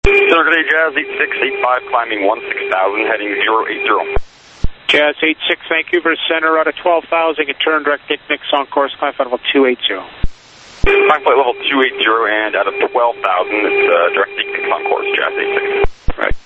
Center today, Jazz 8685, climbing 16,000, heading 080. Jazz 86, Vancouver Center, out of 12,000, and turn direct Nick on course, climb flight level 280. Climb flight level 280, and out of 12,000, it's direct Nick on course, Jazz 86. Right.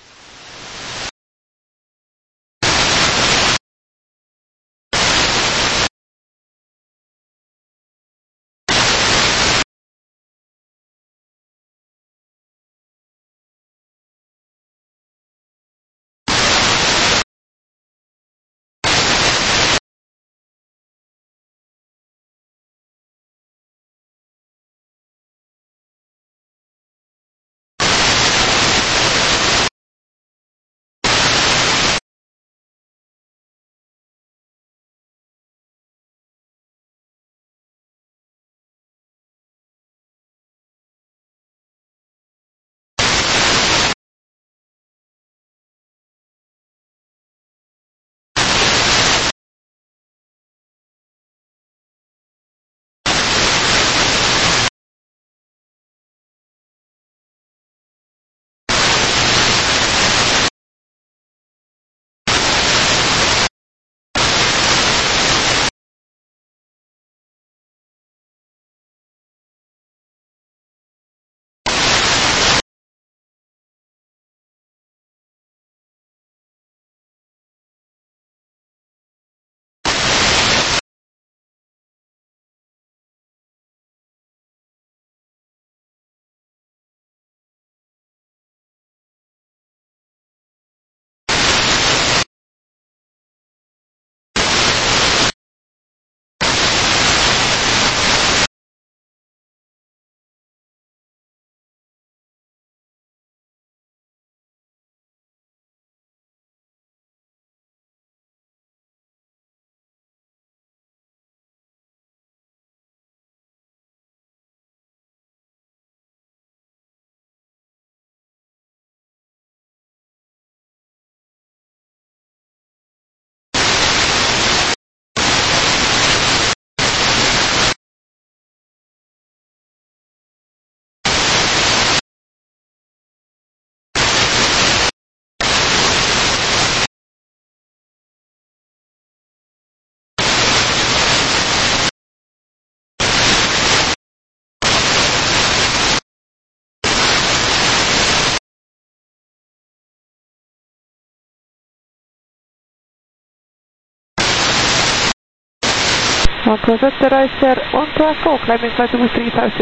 Icer 1 to Echo, climbing flight level 3000.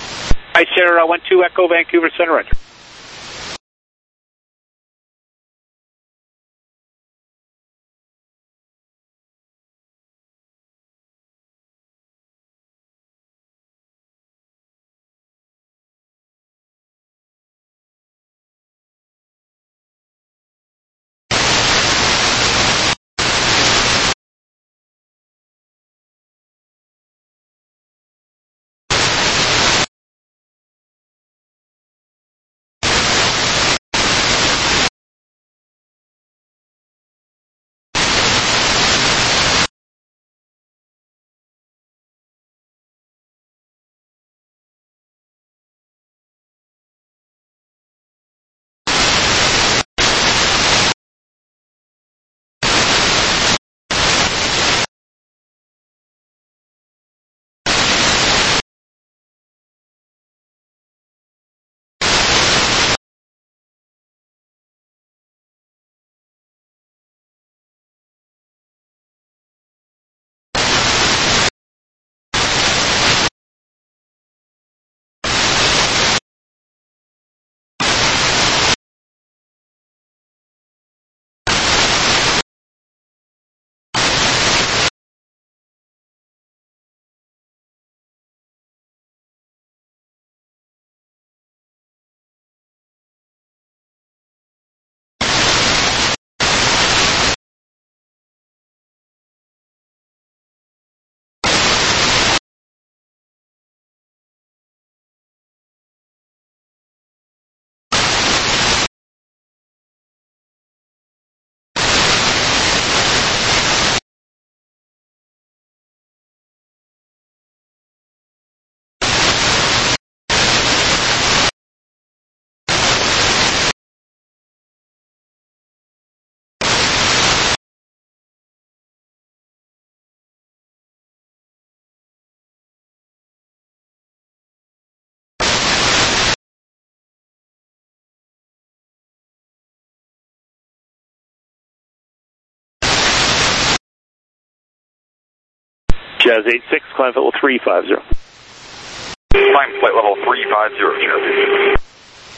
Icer 12 Echo, Vancouver Center, enter. Jazz 86, climb flight level 350. Climb flight level 350, Jazz 86.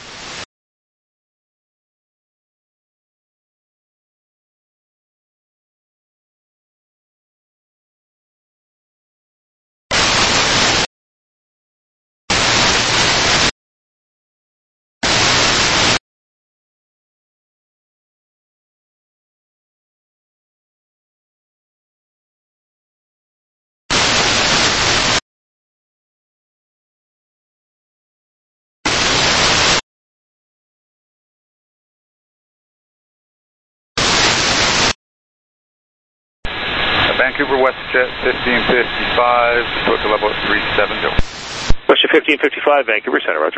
Vancouver WestJet 1555, approach to level 370. WestJet 1555, Vancouver Center, roger.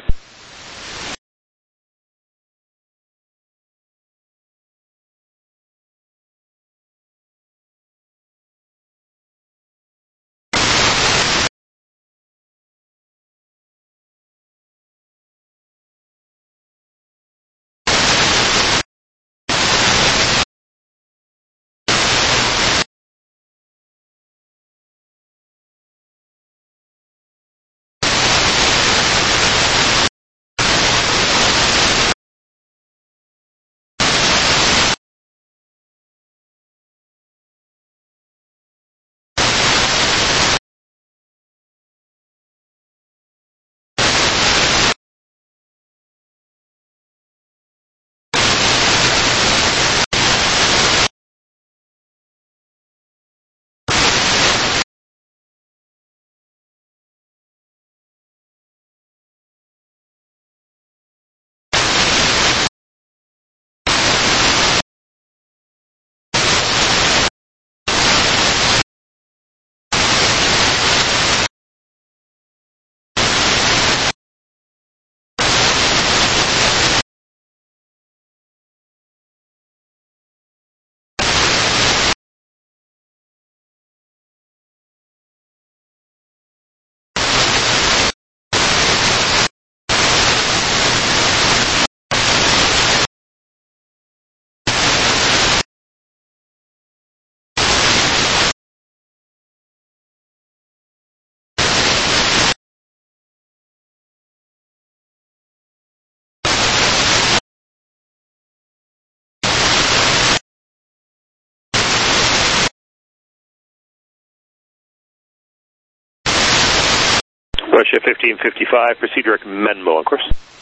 WestJet 1555, proceed direct Menbo on course.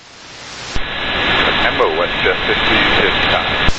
Menbo, WestJet 1555.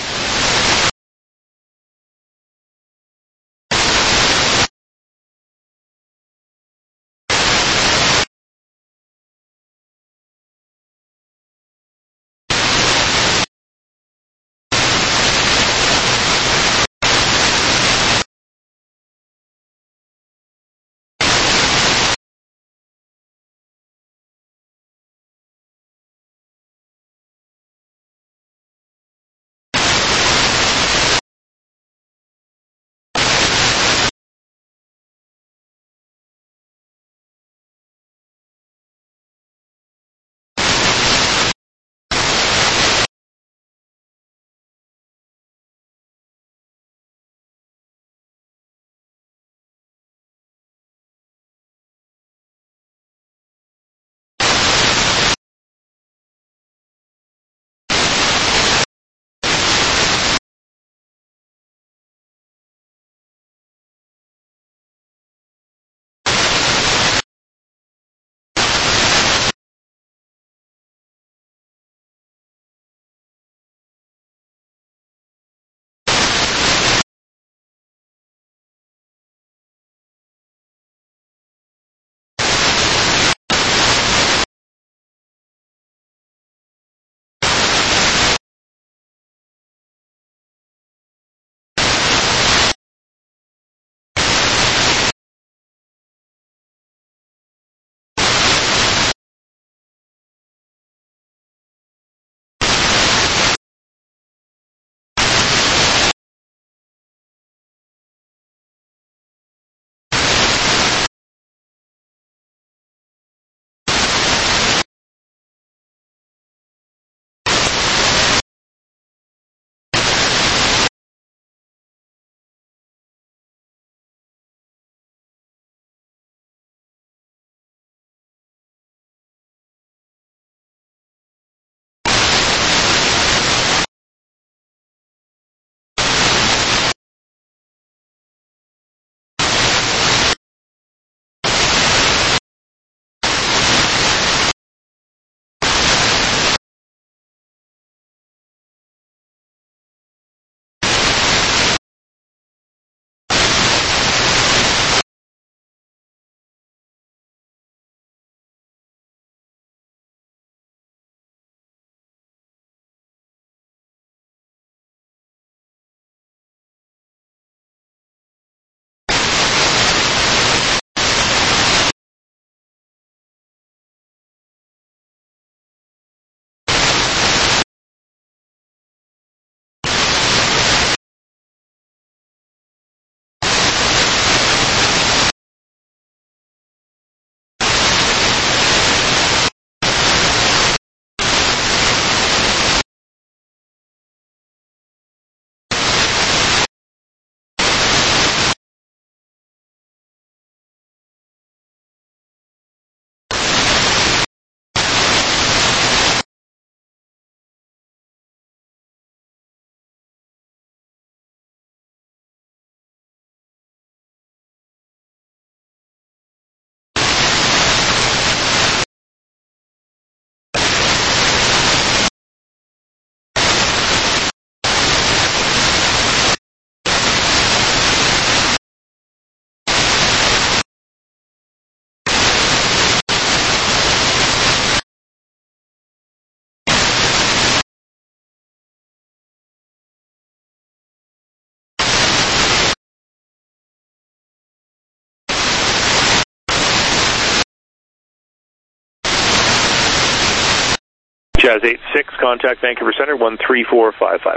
Jazz 86, contact Vancouver Center, 13455.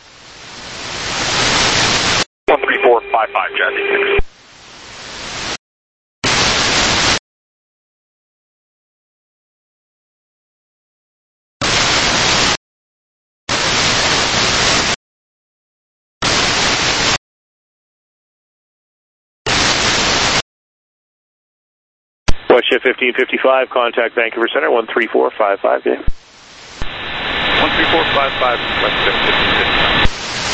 13455, Jazz 86. WestJet 1555, contact Vancouver Center, 13455. 13455, WestJet 1555.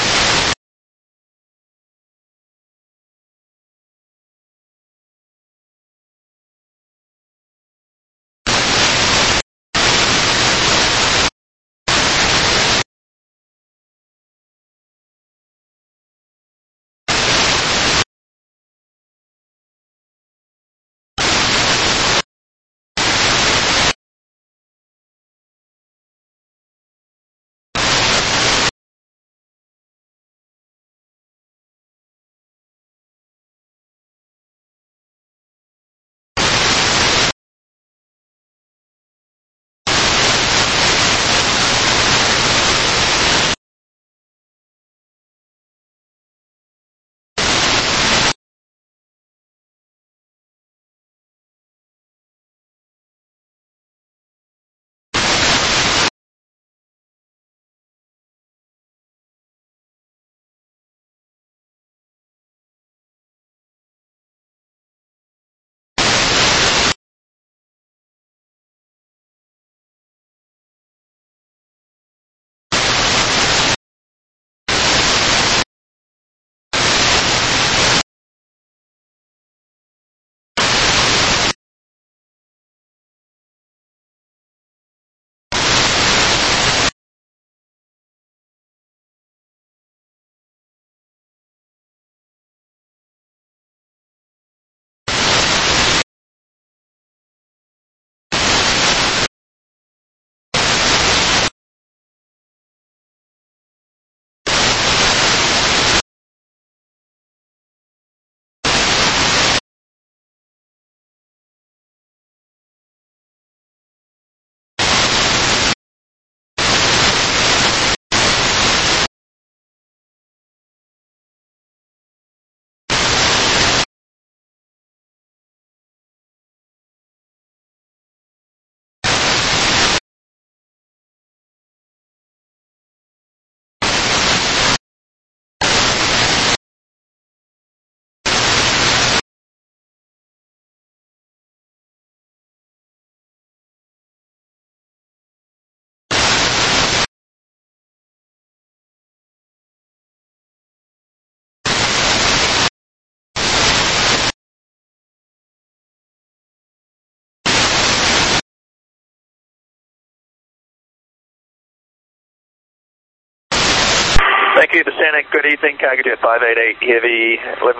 Thank you, Descending. Good evening, Cargojet 588 Heavy,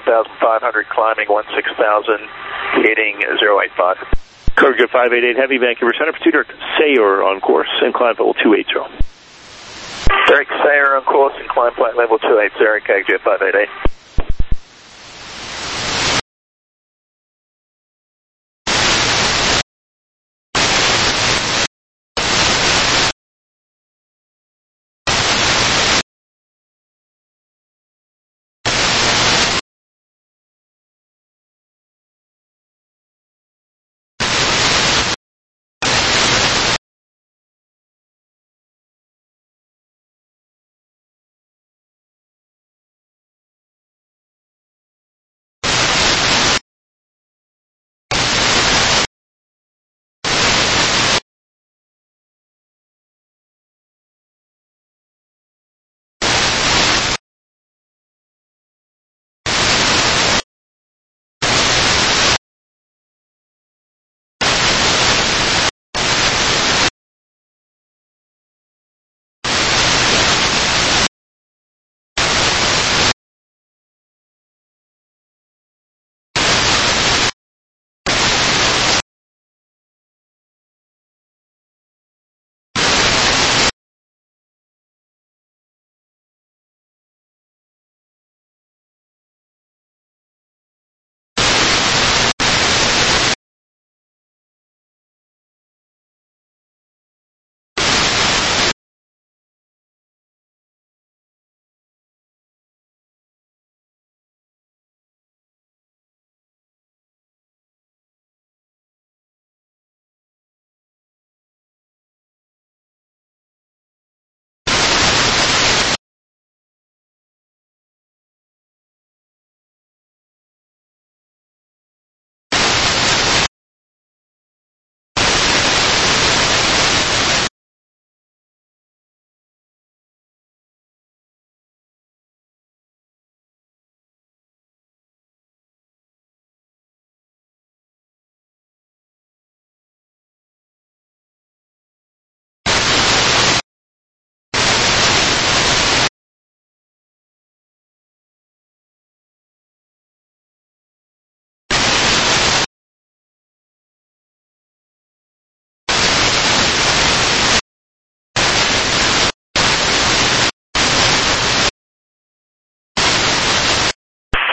11,500 climbing 16,000, heading 085. Cargojet 588 Heavy, Vancouver Center, Pursuit Sayer on course, and climb level 280. Derek Sayer on course and climb flight level 280, Cargojet 588.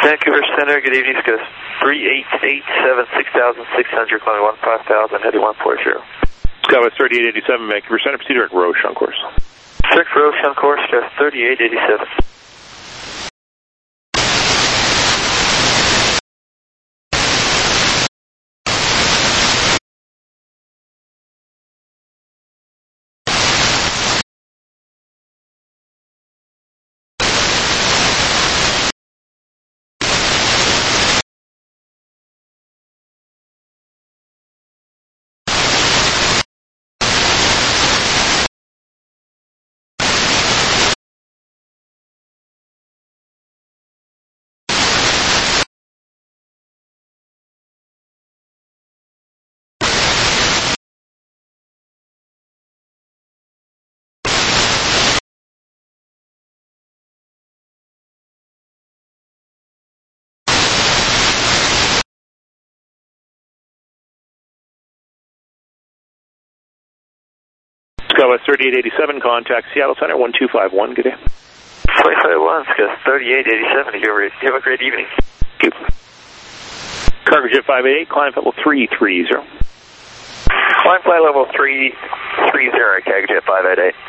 Vancouver Center, good evening, Scott 3887, 6,600, climbing 15,000, heading 140. Skywest 3887, Vancouver Center, proceed direct Roche on course. Direct Roche on course, Scott 3887. Skywest 3887, contact Seattle Center 1251, good day. 251, Scott 3887, you have a great evening. Thank you. Cargojet 588, climb level 330. Climb flight level 330, Cargojet 588.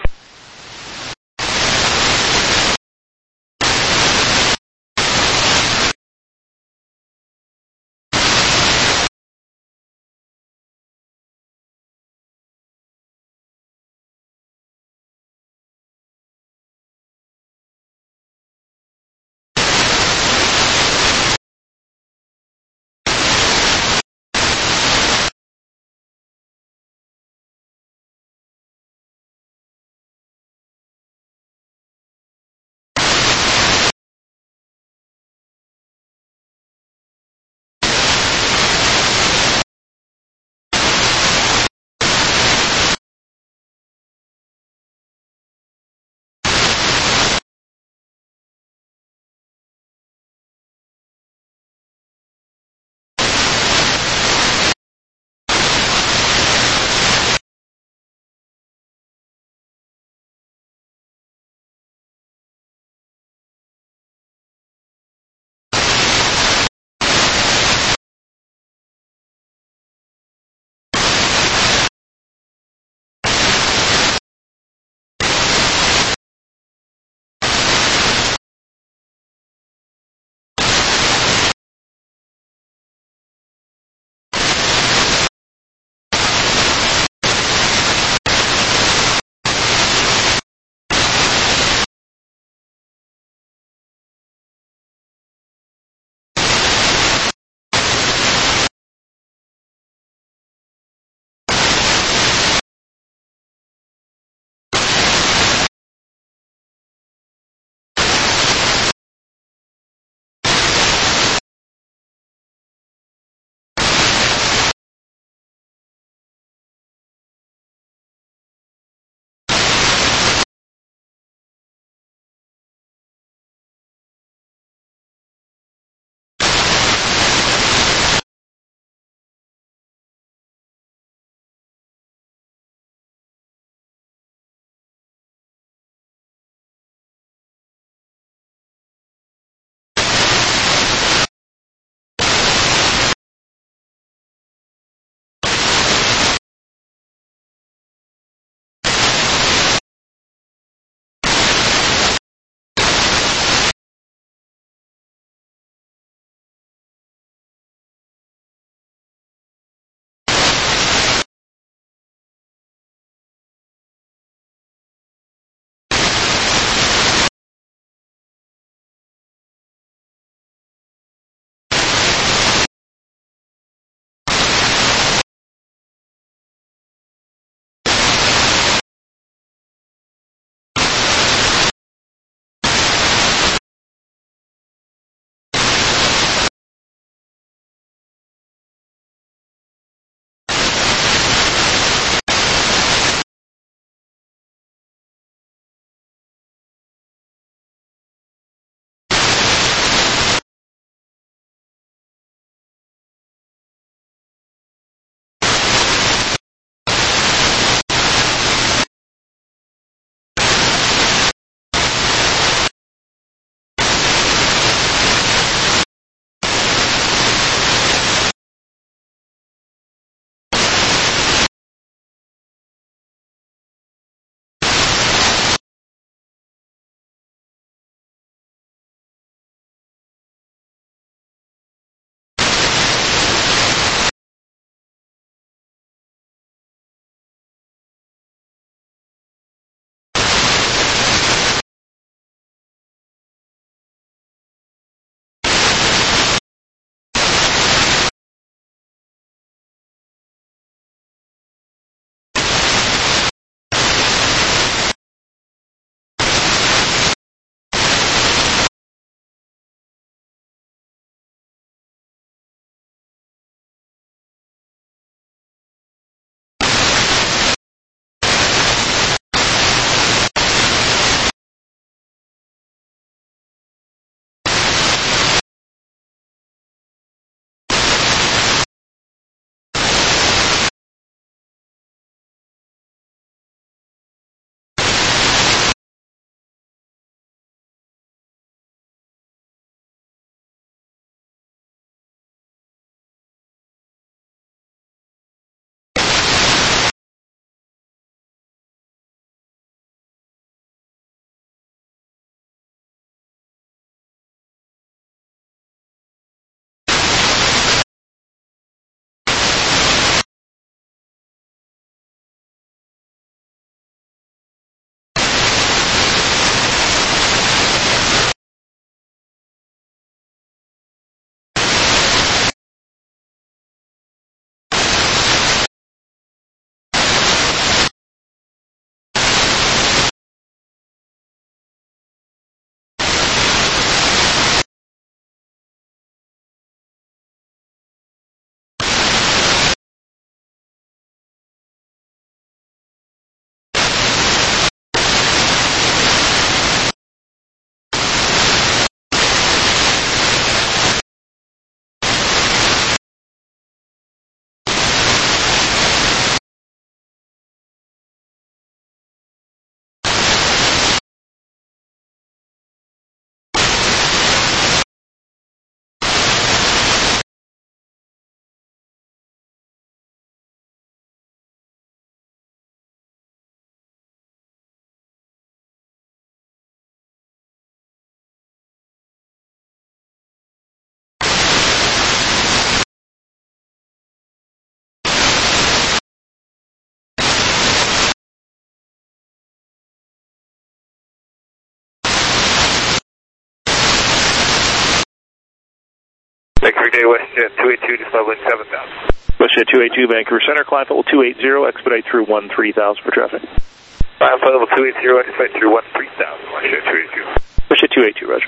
Vancouver Day, WestJet 282, just leveling 7,000. WestJet 282, Vancouver Center, climb level 280, expedite through 13,000 for traffic. Climb level 280, expedite through 13,000, WestJet 282. WestJet 282, roger.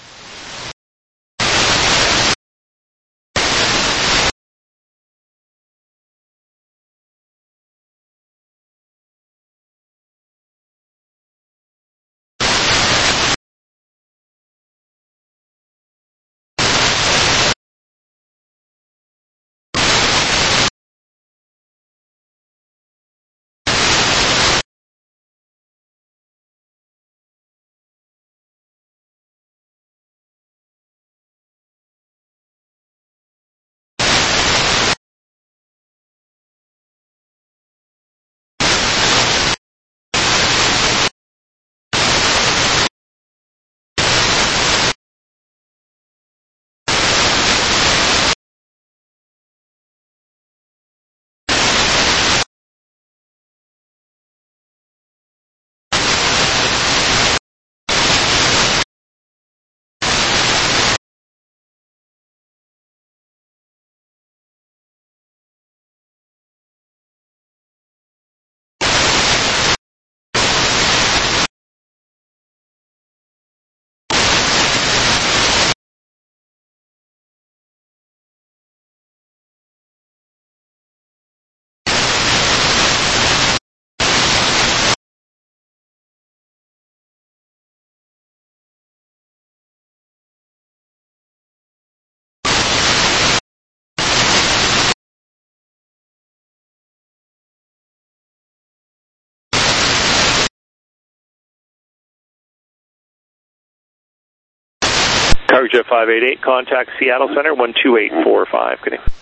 Cargojet 588, contact Seattle Center 12845. Good evening.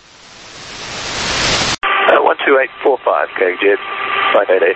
12845, Cargojet 588.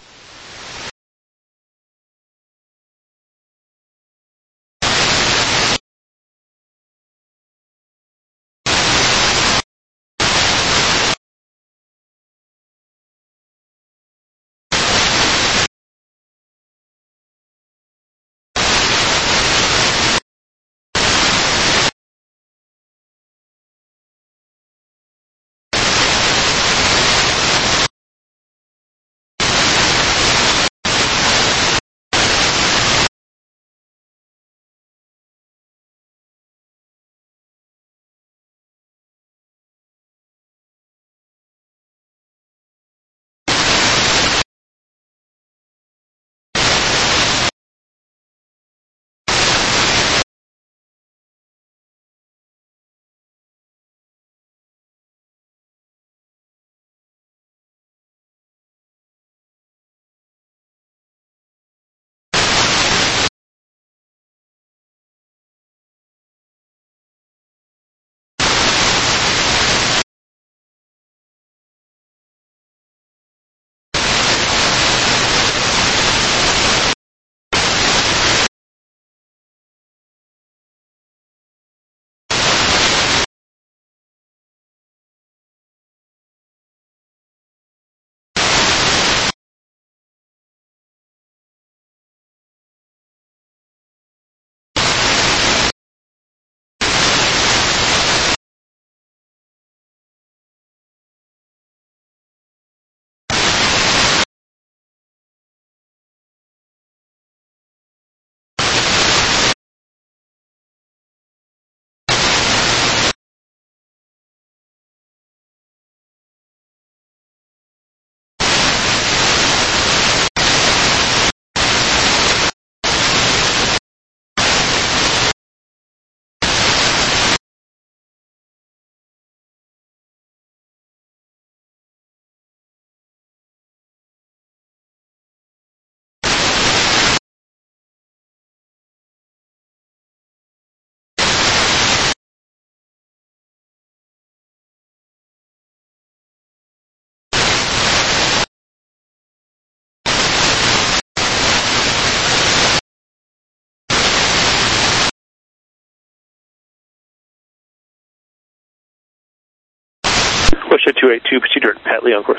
WestJet 282, proceed direct Patley on course.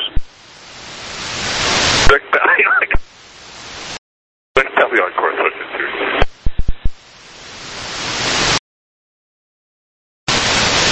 Direct Patley on course, WestJet 282. 12845,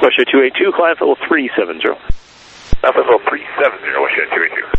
Russia 282, climb level 370. Alpha level 370, Russia 282.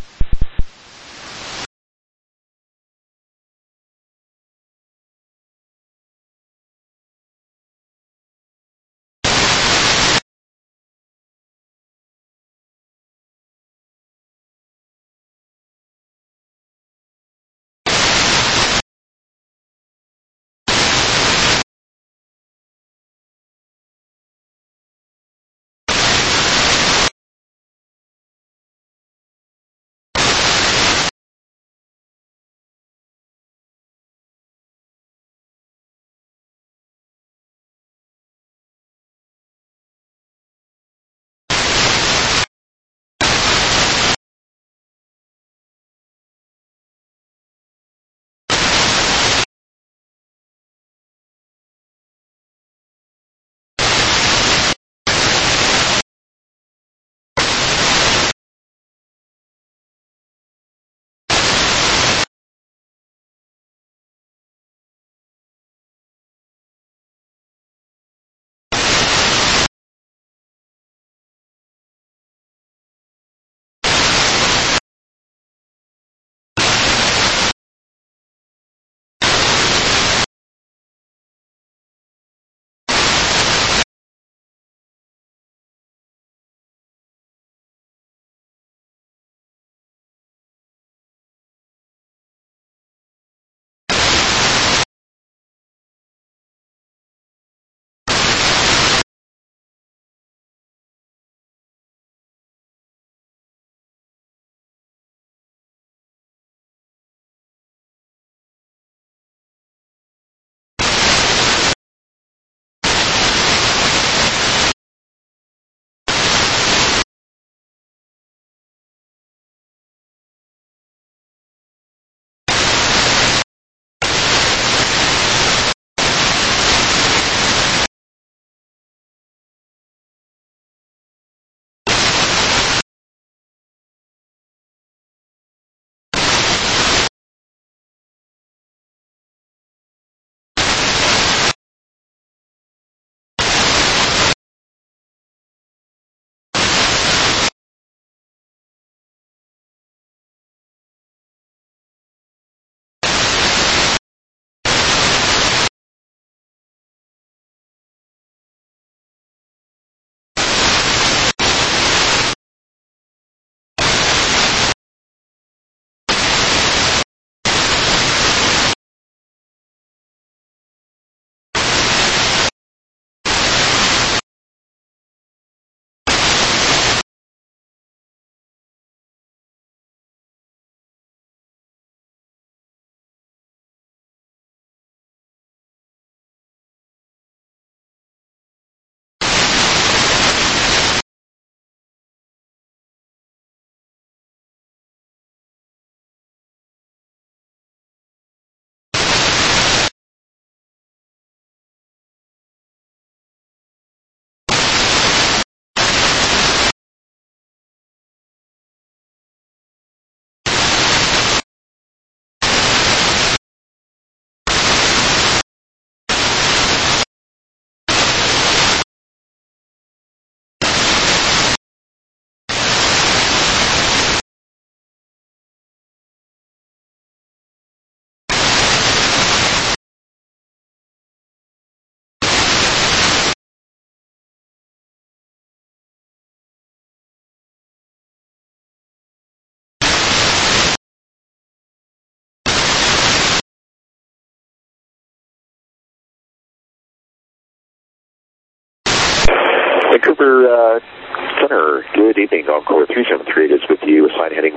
Vancouver Center, good evening. Encore 373 is with you. Assign heading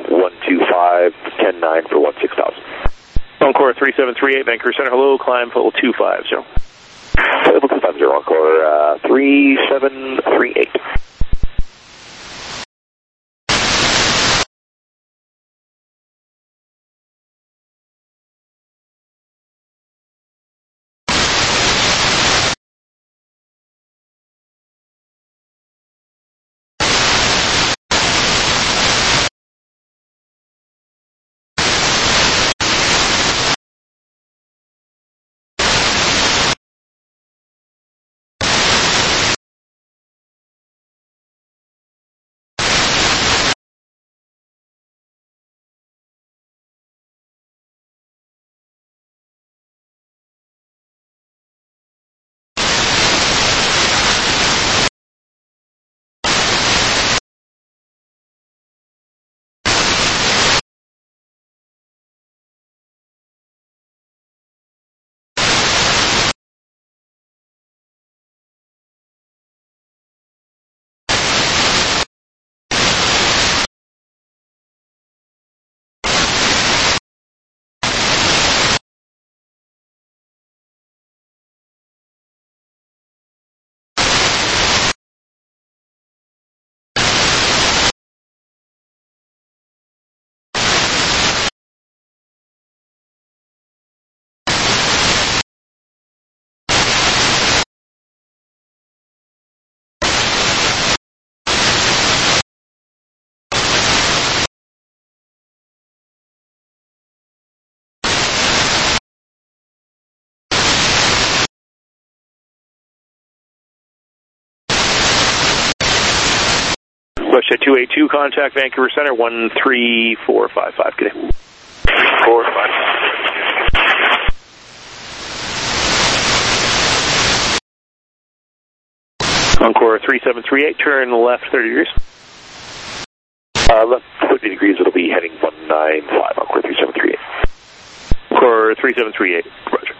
125, 109 for 16,000. Encore 3738, Vancouver Center, hello, climb level 250. Level 250, Encore 3738. WestJet 282, contact Vancouver Center 13455. Good day. 4-5. Encore 3738, turn left 30 degrees. Left 30 degrees, it'll be heading 195, Encore 3738. Encore 3738, roger.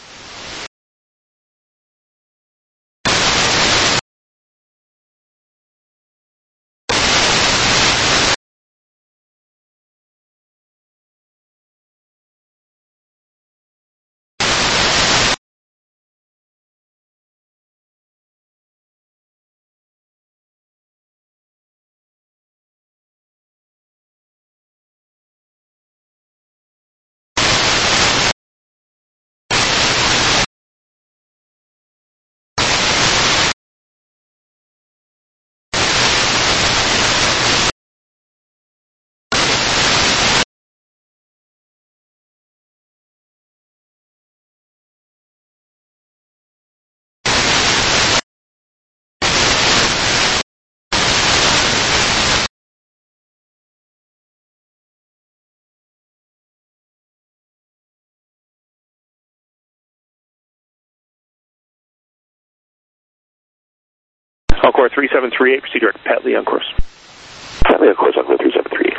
Encore 3738, proceed direct Petley on course. Petley on course, Encore 3738.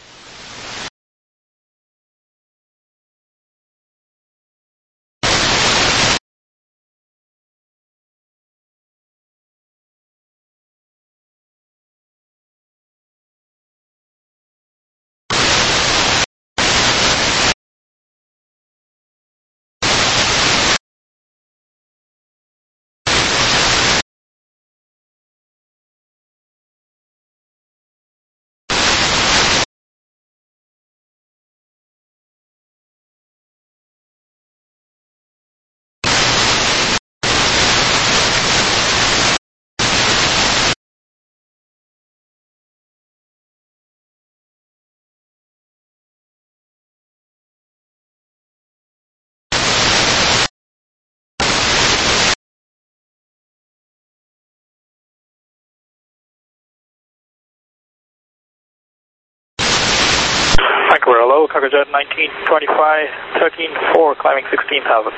Vancouver, hello, Cargojet 1925, 13-4, climbing 16,000.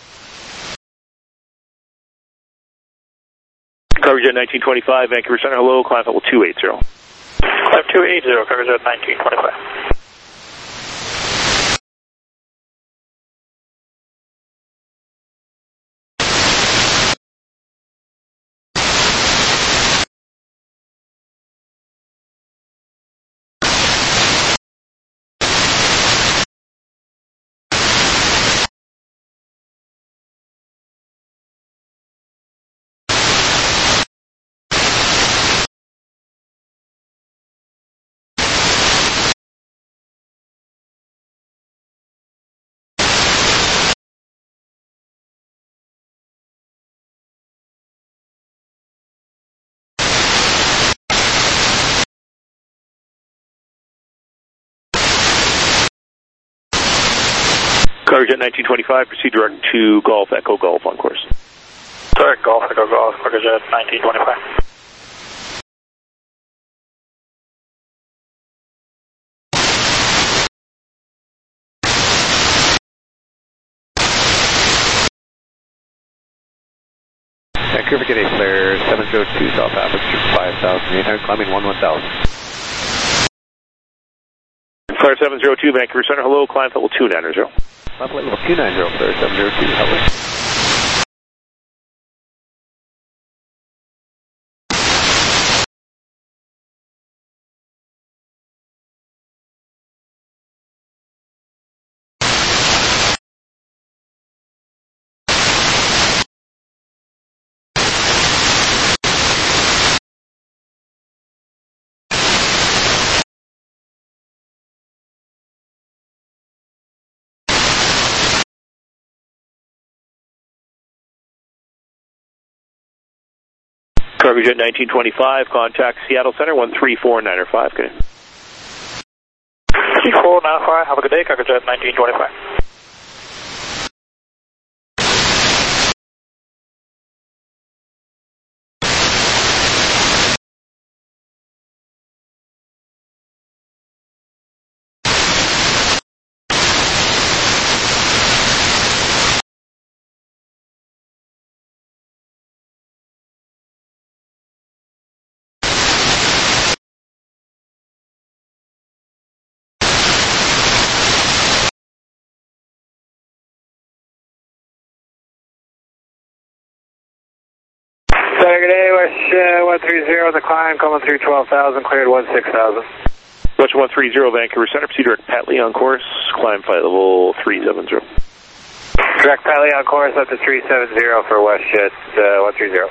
Cargojet 1925, Vancouver Center, hello, climb level 280. Climb 280, Cargojet 1925. Cargojet 1925, proceed direct to Golf Echo Golf on course. Direct Golf Echo Golf, Cargojet 1925. Vancouver, get a flare 702 South Aperture 5,800, climbing 11,000. Flare 702, Vancouver Center, hello, climb level 290. Climb level 290, flare 702, hello. Cargojet 1925, contact Seattle Center 13495. Good. 3495, have a good day, Cargojet 1925. Good day, West 130 on the climb, coming through 12,000, cleared 16,000. West 130 Vancouver Center, proceed direct Patley on course, climb flight level 370. Direct Patley on course up to 370 for WestJet 130.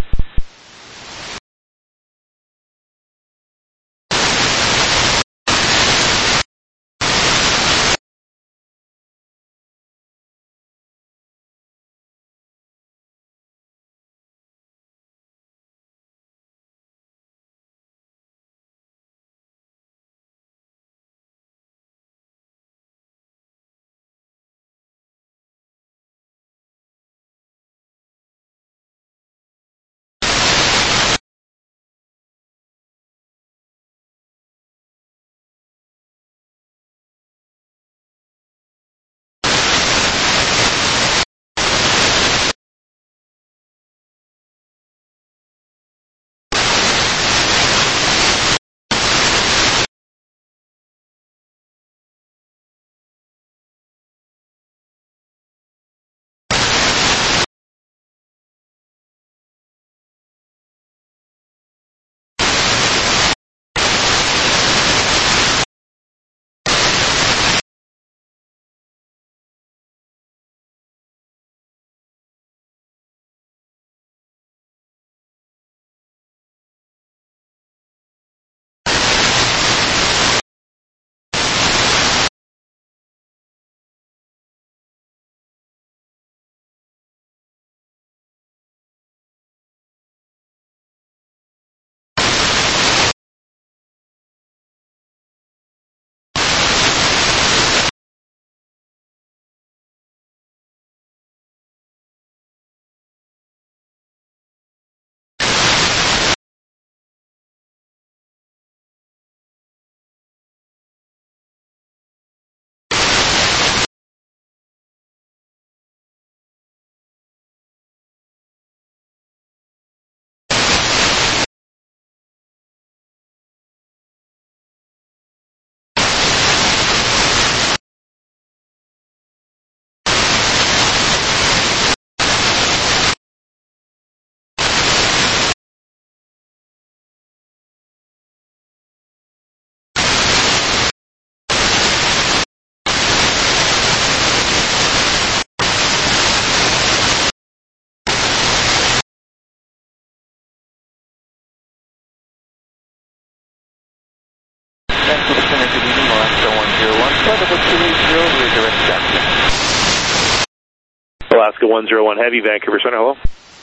Alaska 101 Heavy, Vancouver Center, hello.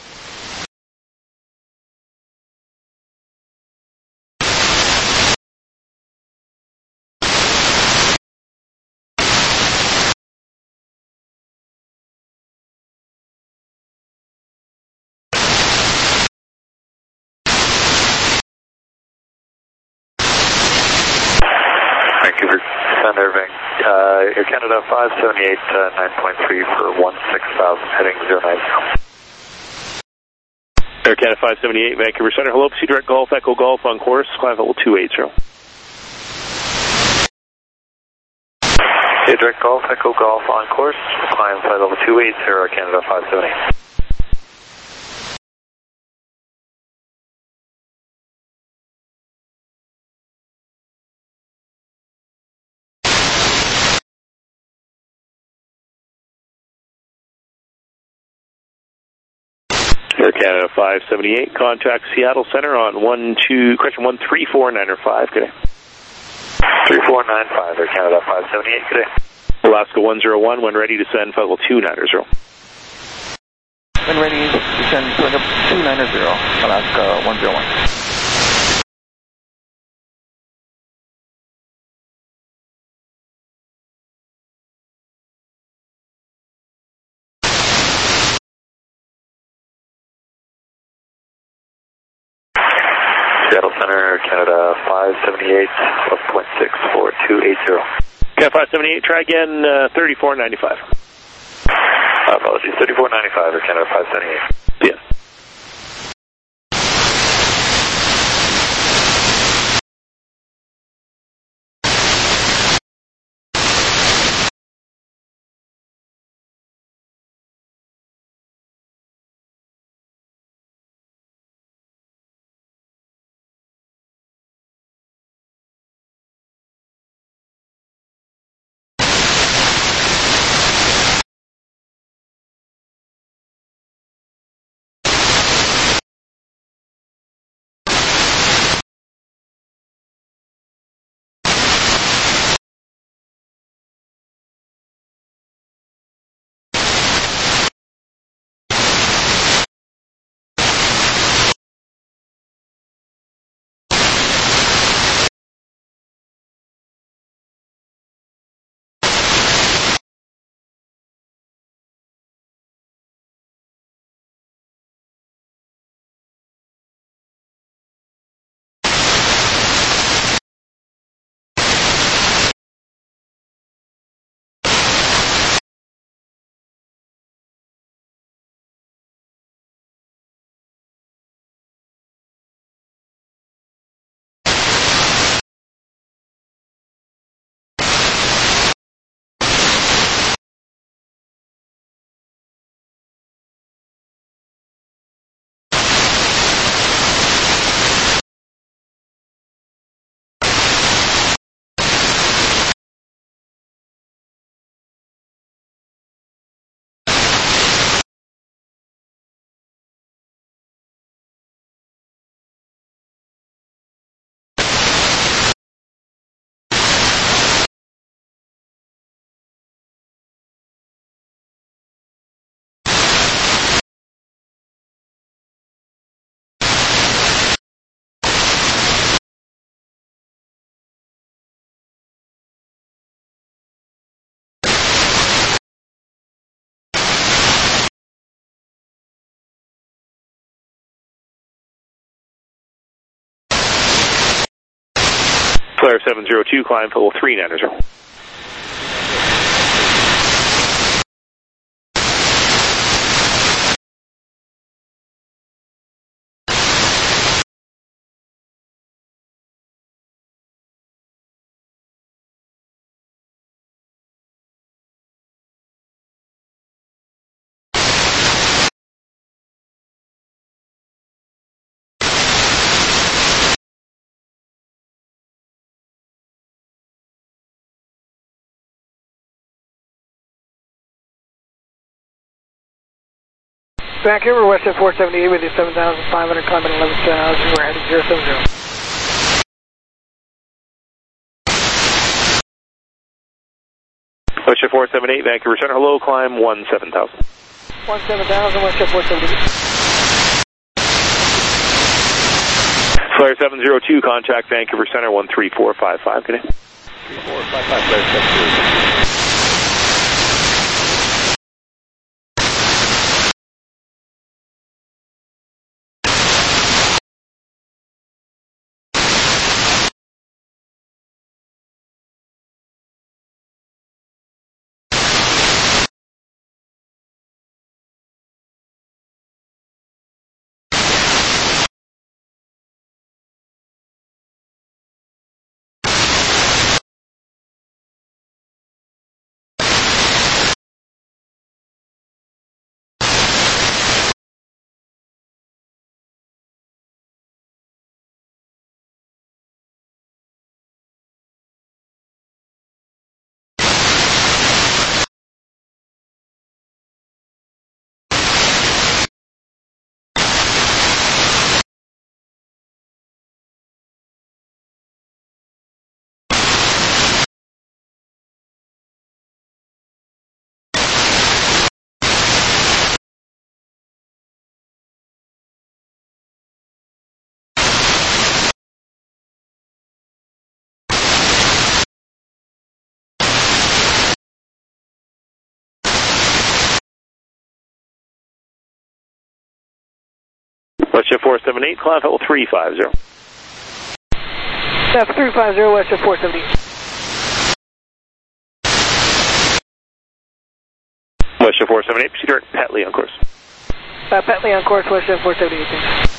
Vancouver Center, Air Canada 578, 9.3 for 16,000, heading 090. Air Canada 578, Vancouver Center, hello, proceed direct Golf, Echo Golf on course, climb level 280. Direct Golf, Echo Golf on course, climb flight level 280, Air Canada 578. Air Canada 578, contact Seattle Center on 13495, good day. 3495, Air Canada 578, good day. Alaska 101, when ready to send flight level 290. When ready to send flight level 290, Alaska 101. Seattle Center, Canada 578, 12.64280. Canada 578, try again, 3495. Apologies, 3495, or Canada 578. Yes. Flare 702, climb level 390. Vancouver, Westjet 478 with you, 7,500, climbing 11,000, we're heading 070. Westjet 478, Vancouver Center, hello, climb 17,000. 17,000, Westjet 478. Flare 702, contact Vancouver Center 13455, good day. 3455, Flare 702. Westjet 478, climb level 350. That's 350, Westjet 478. Westjet 478, proceed direct Petley on course. Petley on course, Westjet 478, thanks.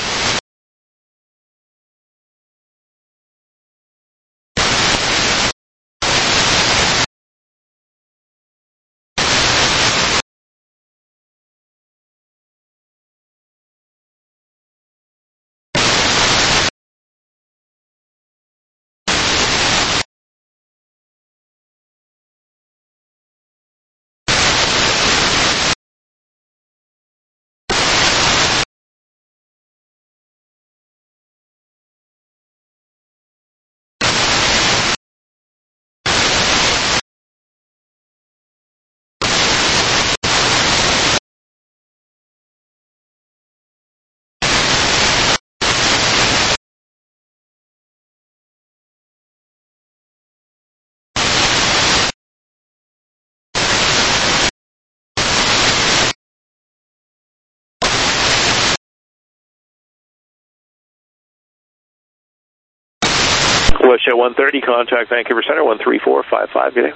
Westjet 130, contact Vancouver Center 13455, good day.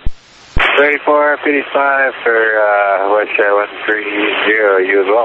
3455 for Westjet 130, you as well.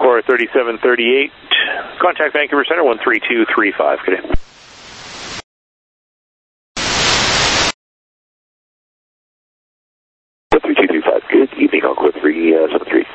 Encore 3738. Contact Vancouver Center 13235. Good day. Good evening, Encore 373.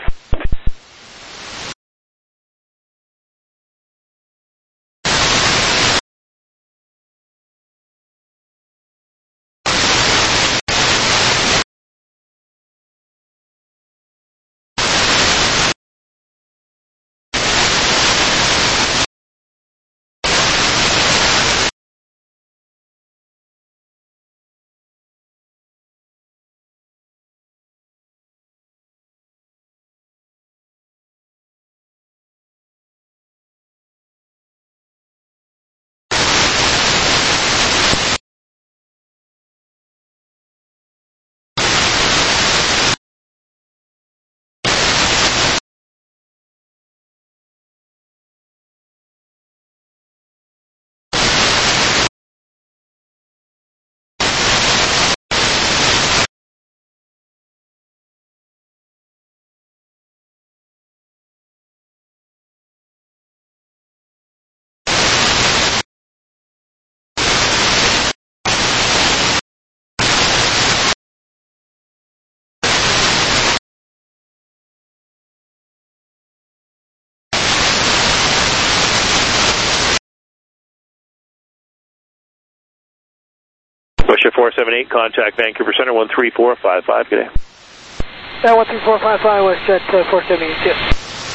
Russia 478, contact Vancouver Center 13455. Good day. 13455, WestJet 478, yes.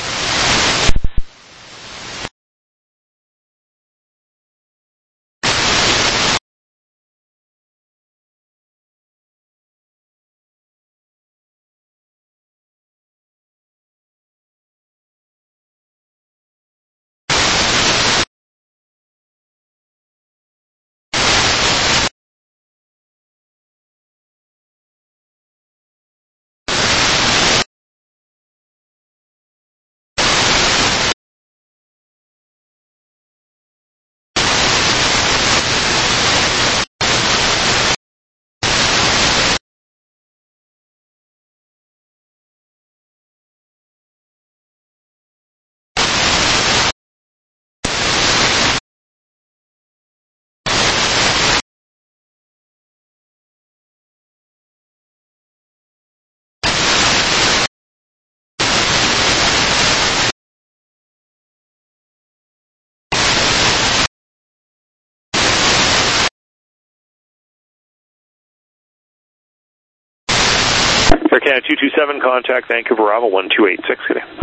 Air Canada 227, contact Vancouver Bravo 1286. Good day.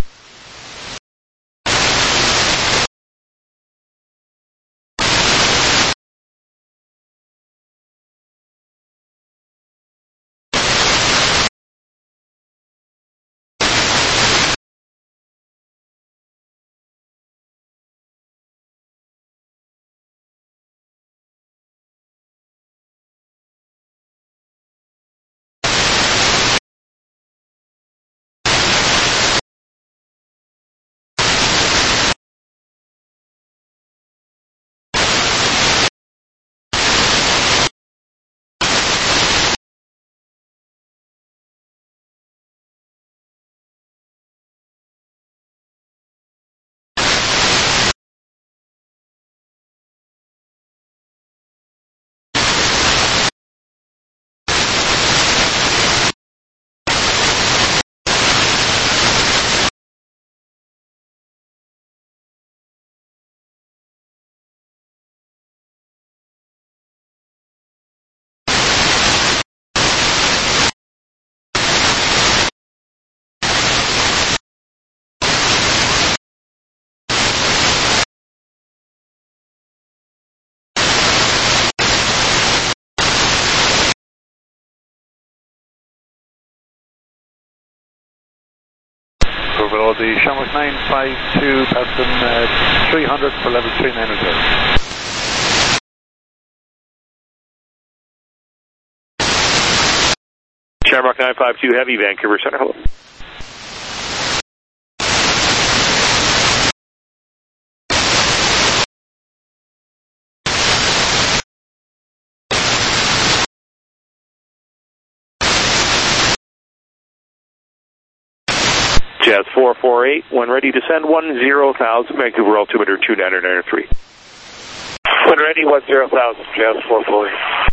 Below the Shamrock 952, passing 300 for level 3900. Shamrock 952 Heavy, Vancouver Center, hello. Jazz 448, when ready to send 10,000, Vancouver altimeter 2993. When ready, 10,000, Jazz 448.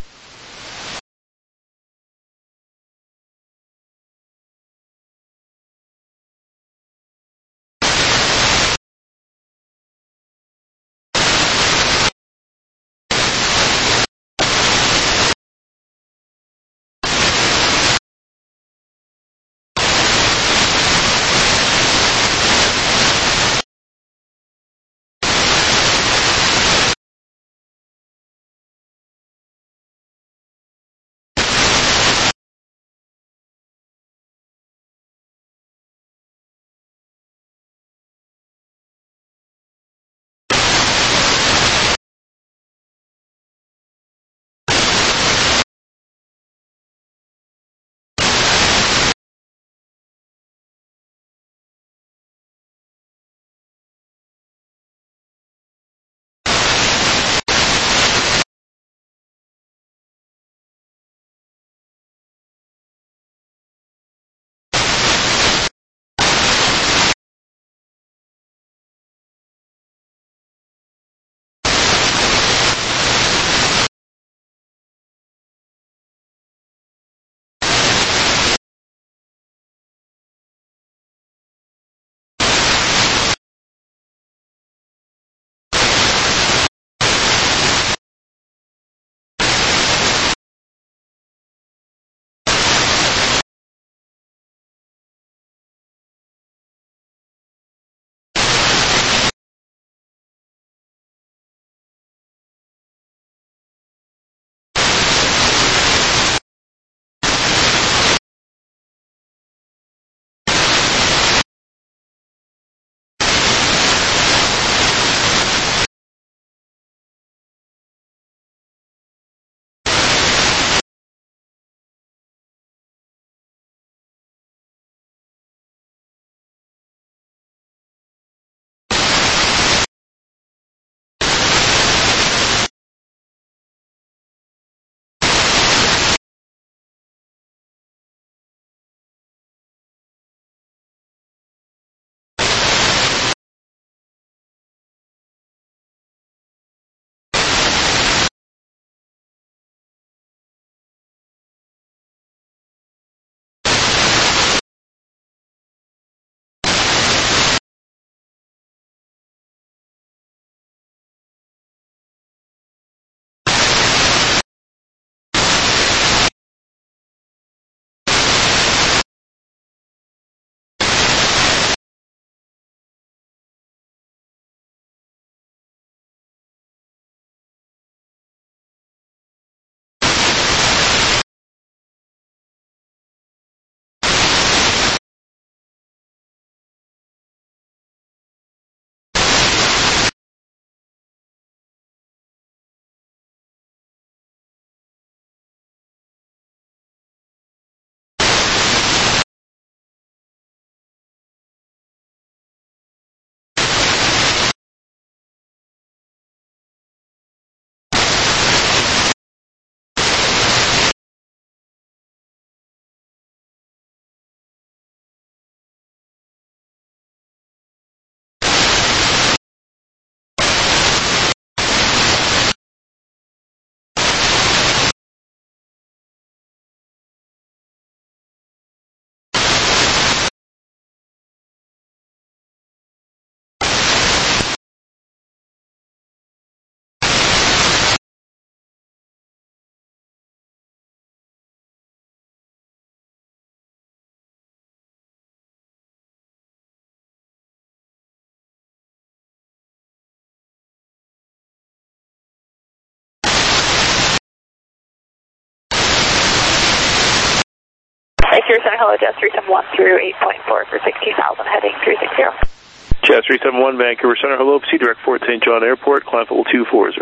Vancouver Center, hello, Jazz 371 through 8.4 for 16,000, heading 360. Jazz 371, Vancouver Center, hello, proceed direct Fort St. John Airport, climb level 240.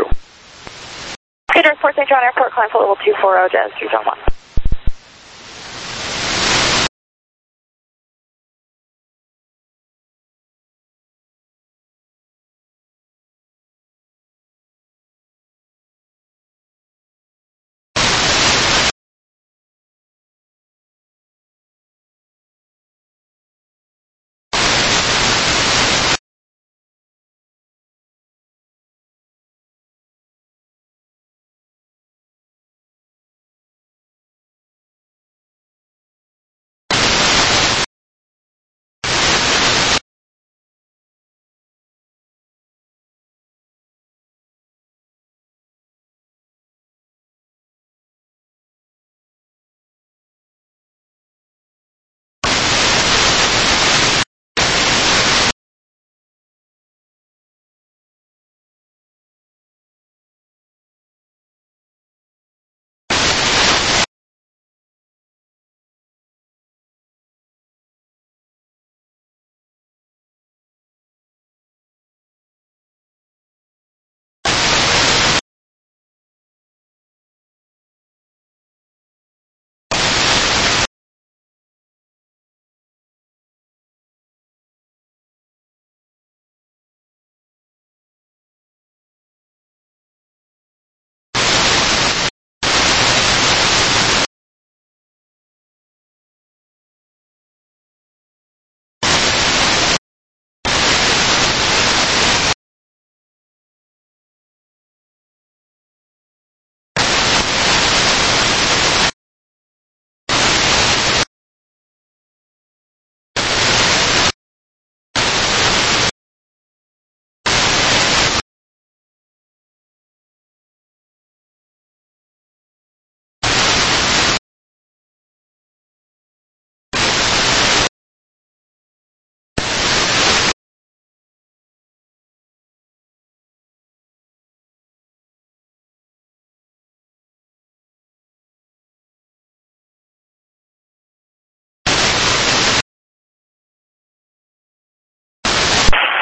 Okay, direct Fort St. John Airport, climb level 240, Jazz 371.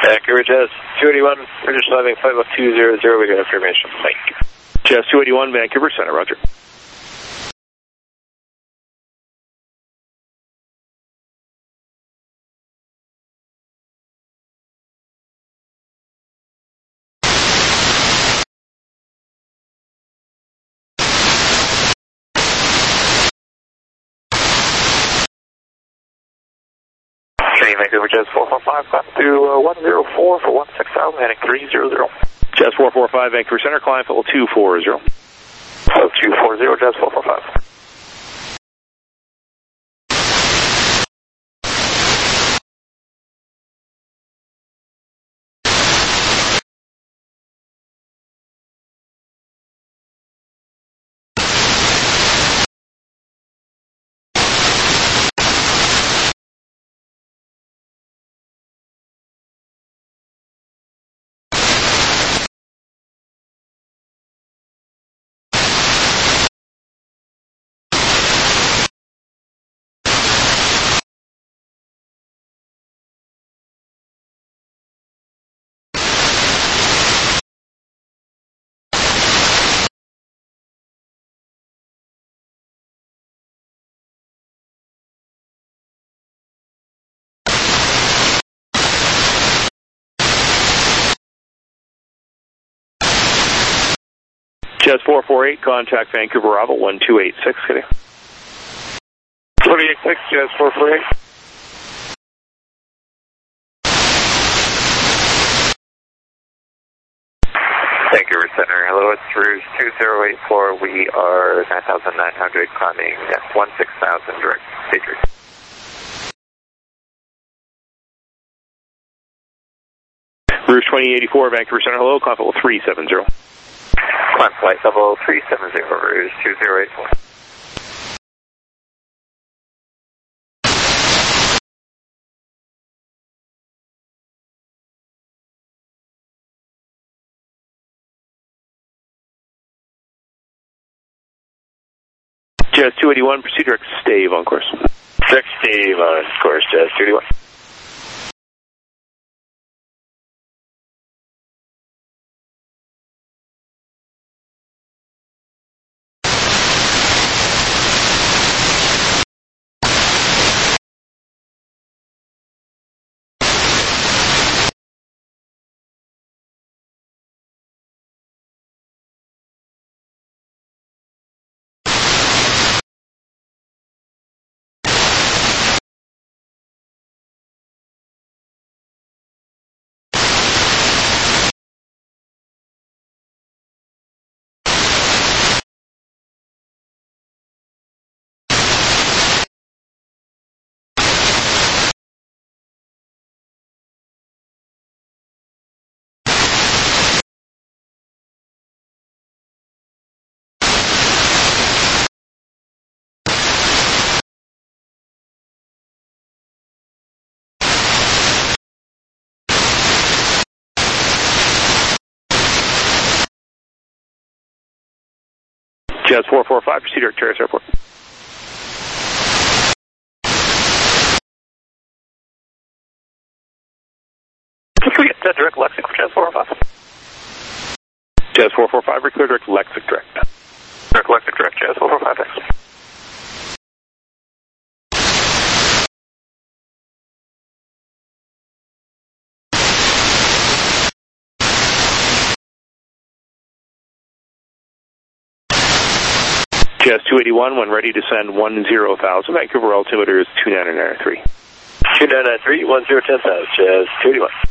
Vancouver Jazz 281, we're just landing flight level 200, we got information. Thank you. Jazz 281, Vancouver Center, roger. Vancouver Jazz 445, climb to 104 for 16,000, heading 300. Jazz 445, Vancouver Center, climb level 240. So 240, Jazz 445. Jazz 448, contact Vancouver Bravo 1286, kidding. 286, Jazz 448. Vancouver Center, hello, it's Rouge 2084, we are 9,900, climbing 16,000, direct Patriot. Rouge 2084, Vancouver Center, hello, climb level 370. Climb flight level 370, Rouge 2084. Jazz 281, proceed direct Stave on course. Direct Stave on course, Jazz 281. Jazz 445, proceed direct Terrace Airport. Can we get direct Lexington for Jazz 445? Jazz 445, clear direct Lexington direct. Direct Lexington direct, Jazz 445, thanks. Jazz 281, when ready to send 10,000. Vancouver altimeter is 2993. 2993, 10,000, Jazz 281.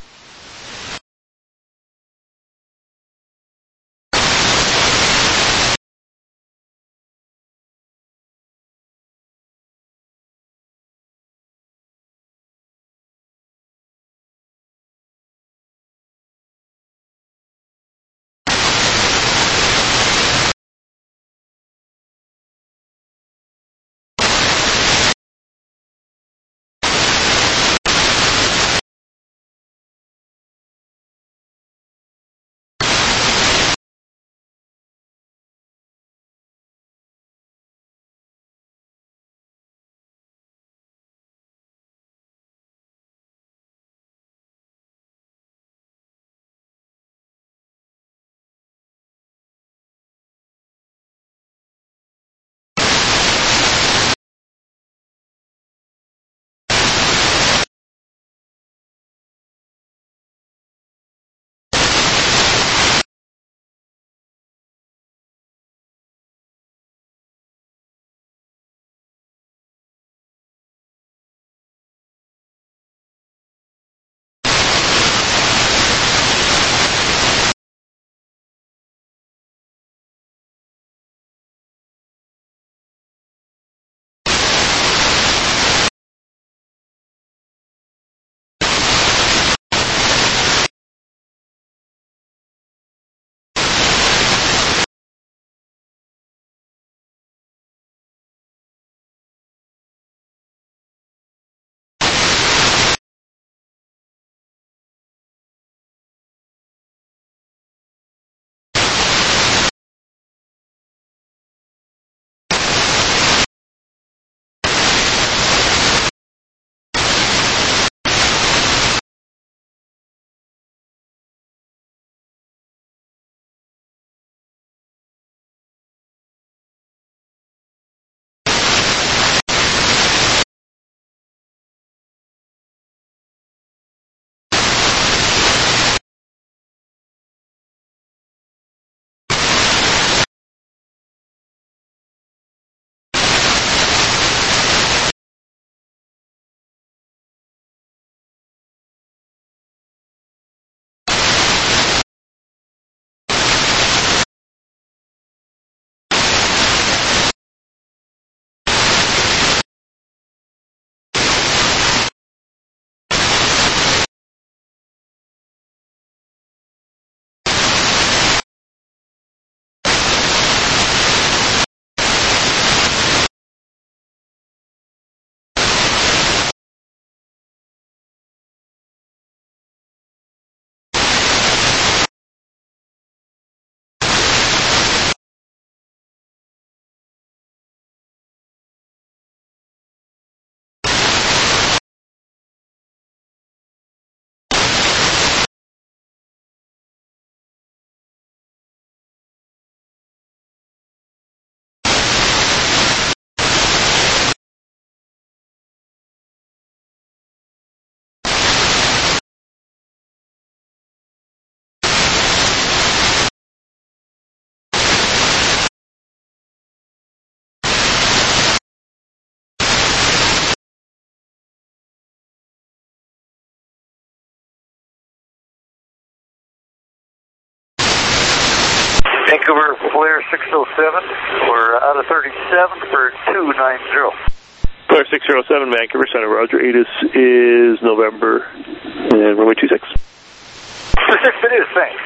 Vancouver, Flare 607. We're out of 37 for 290. Flare 607, Vancouver Center, Roger. ATIS is November, and runway 26. 26 it is, thanks.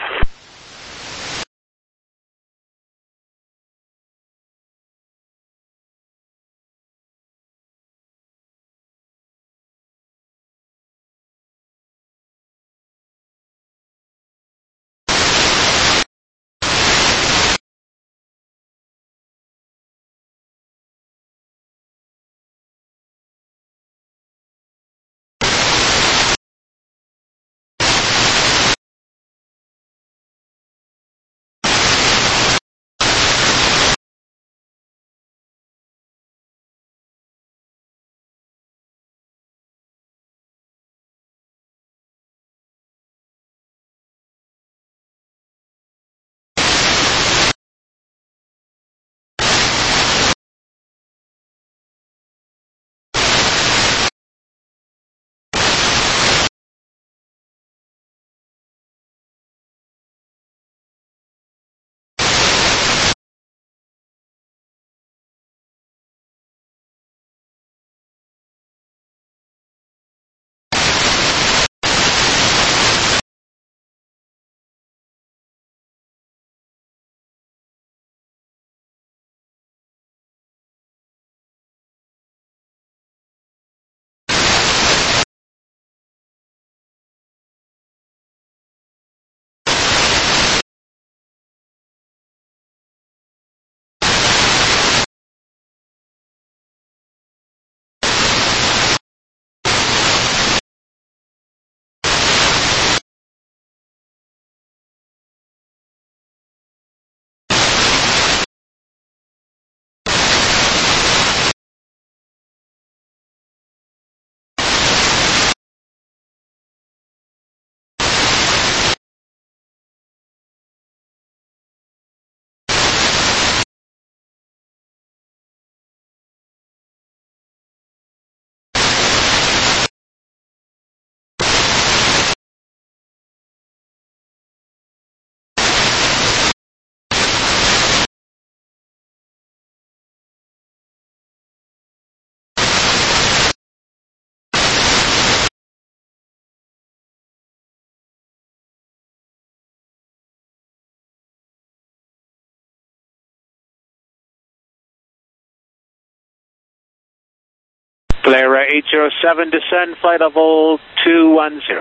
Flare 807, descend, flight level 210.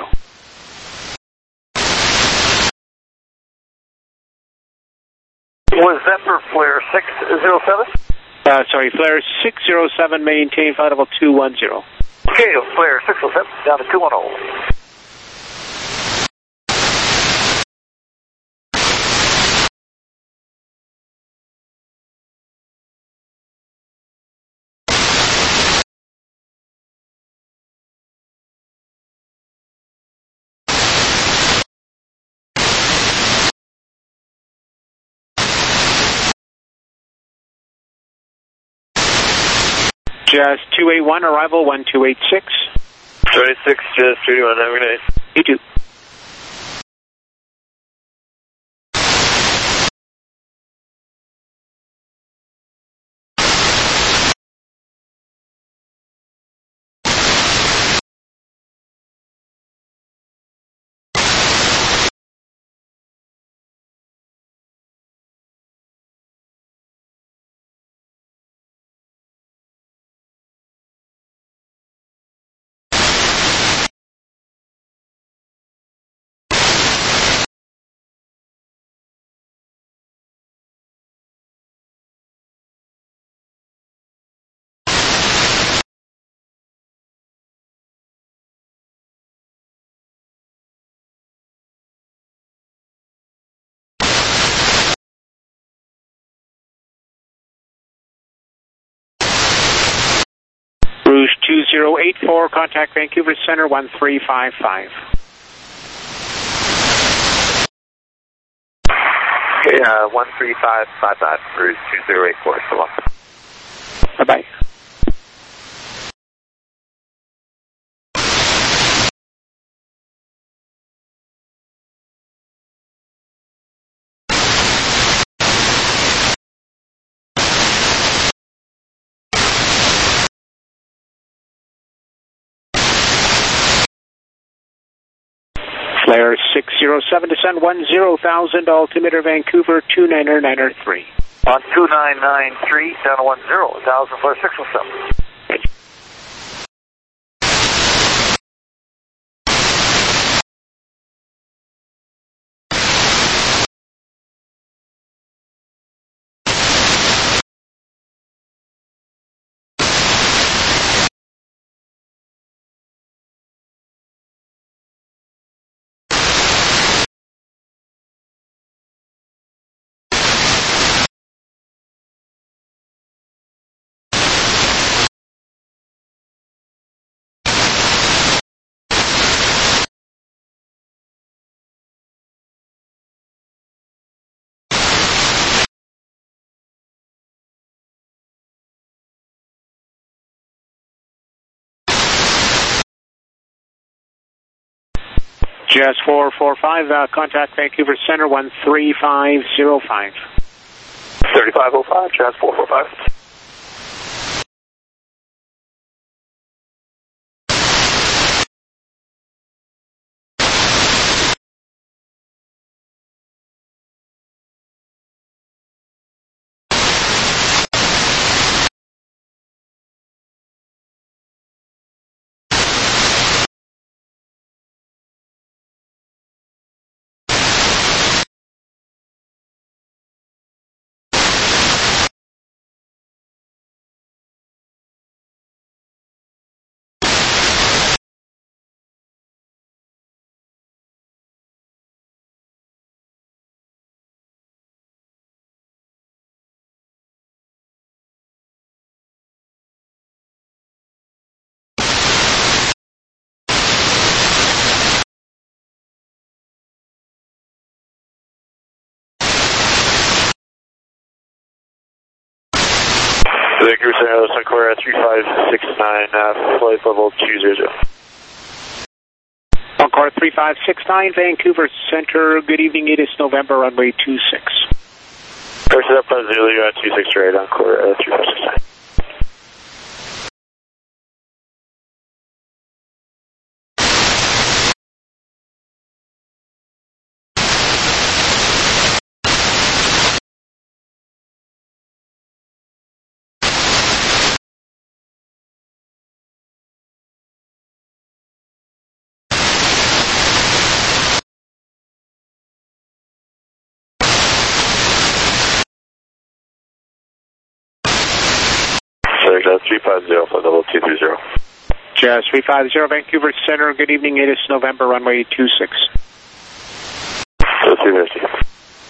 Was that for Flare 607? Sorry, Flare 607, maintain flight level 210. Okay, Flare 607, down to 210. Just 281, arrival 1286. 26, just 221, have a good night. You too. Rouge 2084, contact Vancouver Center 1355. Okay, 13555, Rouge 2084, so long. Bye-bye. Flare 607, descend 10,000, altimeter Vancouver 29993. On 2993, down to 10,000, flare 607. Jazz 445, contact Vancouver Center 13505. 3505, Jazz 445. Vancouver Center, Suncor 3569, flight level 200. Suncor 3569, Vancouver Center, good evening, it is November, runway 26. First up, Zulu 26 right, Encore 3569. Jazz 350, flight level 230. Jazz 350, Vancouver Center, good evening, it is November, runway 26. 250.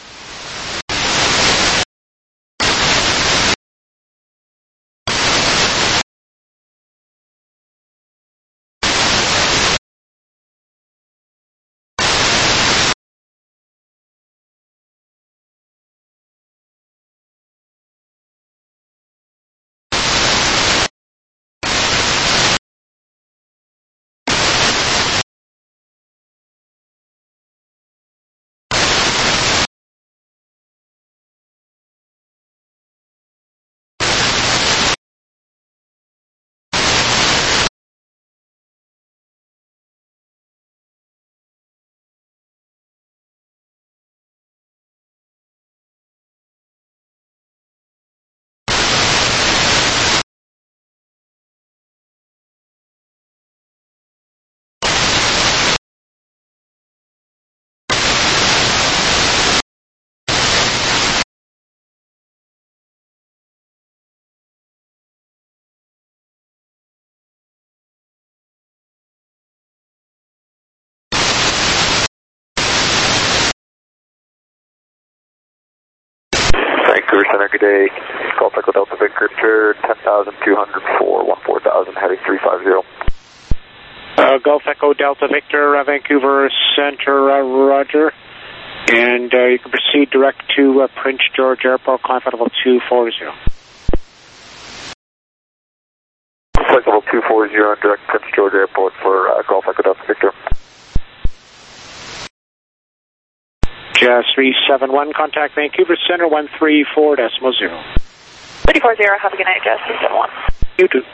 Vancouver Center, good day. Golf Echo Delta Victor, 10,204, 14,000, heading 350. Golf Echo Delta Victor, Vancouver Center, roger. And you can proceed direct to Prince George Airport, climb flight level 240. Flight level 240 on direct Prince George Airport for Golf Echo Delta Victor. Jazz 371, contact Vancouver Center 134.0. 340, have a good night, Jazz 371. You too.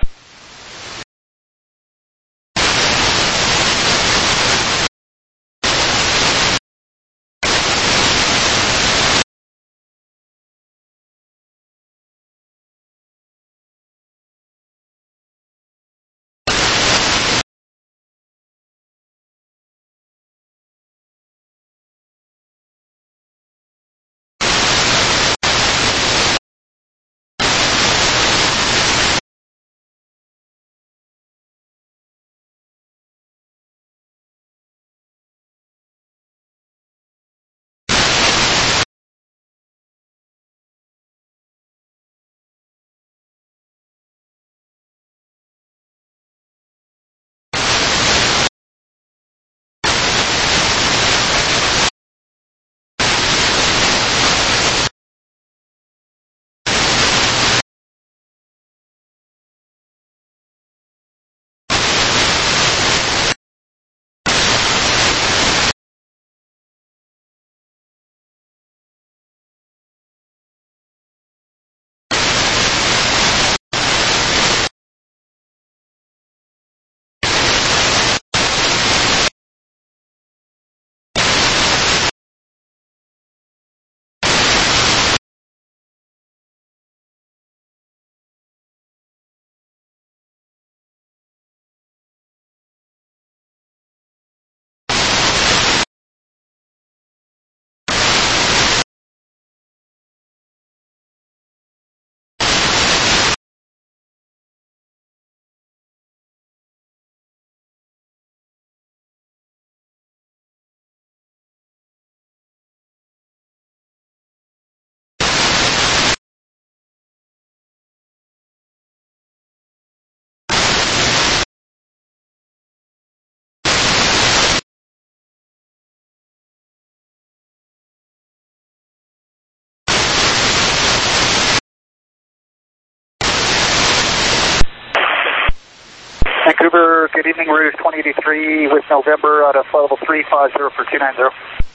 Vancouver, good evening, Rouge 2083 with November out of level 350 for 290.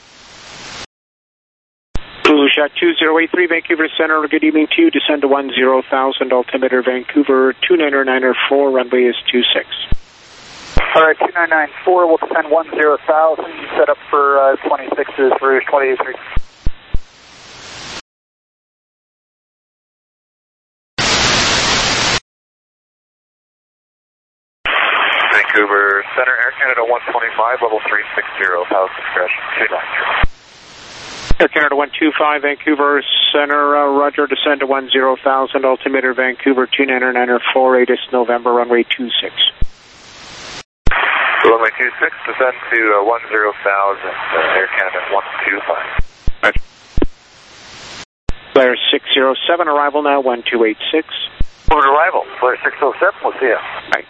Rouge 2083, Vancouver Center, good evening to you. Descend to 10,000, altimeter Vancouver 29994, runway is 26. Alright, 2994, we'll descend 10,000, set up for 26's Rouge 2083. Vancouver Center, Air Canada 125, level 360, Palace discretion 290. Air Canada 125, Vancouver Center, roger, descend to 10,000, altimeter Vancouver 29994, 8 November, runway 26. Runway 26, descend to 10,000, Air Canada 125. Roger. Flare 607, arrival now 1286. Forward arrival, Flare 607, we'll see you. Right.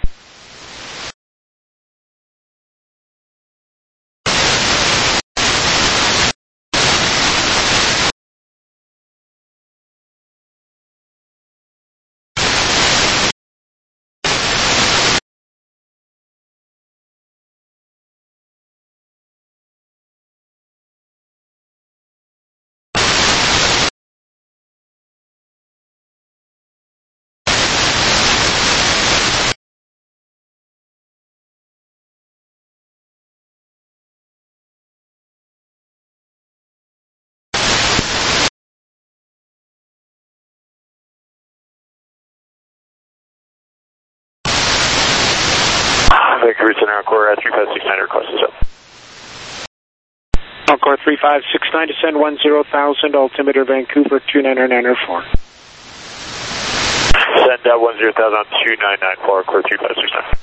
Vancouver Center, Encore 3569, request is up. Encore 3569, descend 10,000, altimeter Vancouver 29994. Send 10,000 on 2994, Encore 3569.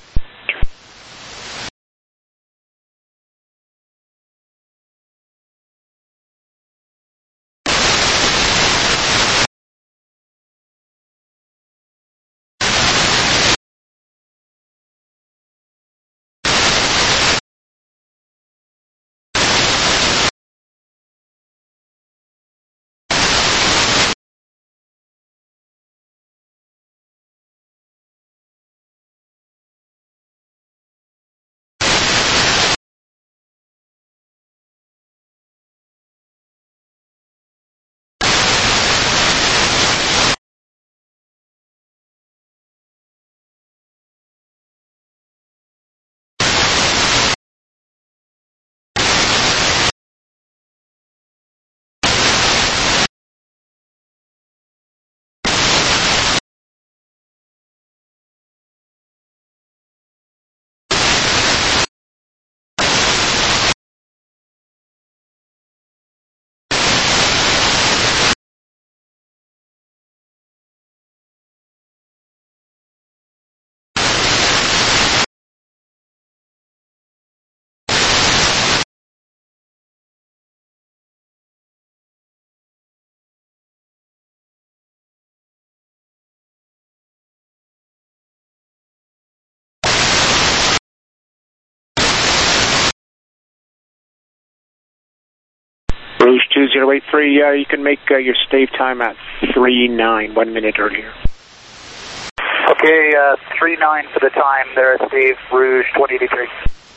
Rouge 2083, you can make your stave time at 3:09, 1 minute earlier. Okay, 3:09 for the time there at Steve, Rouge 2083.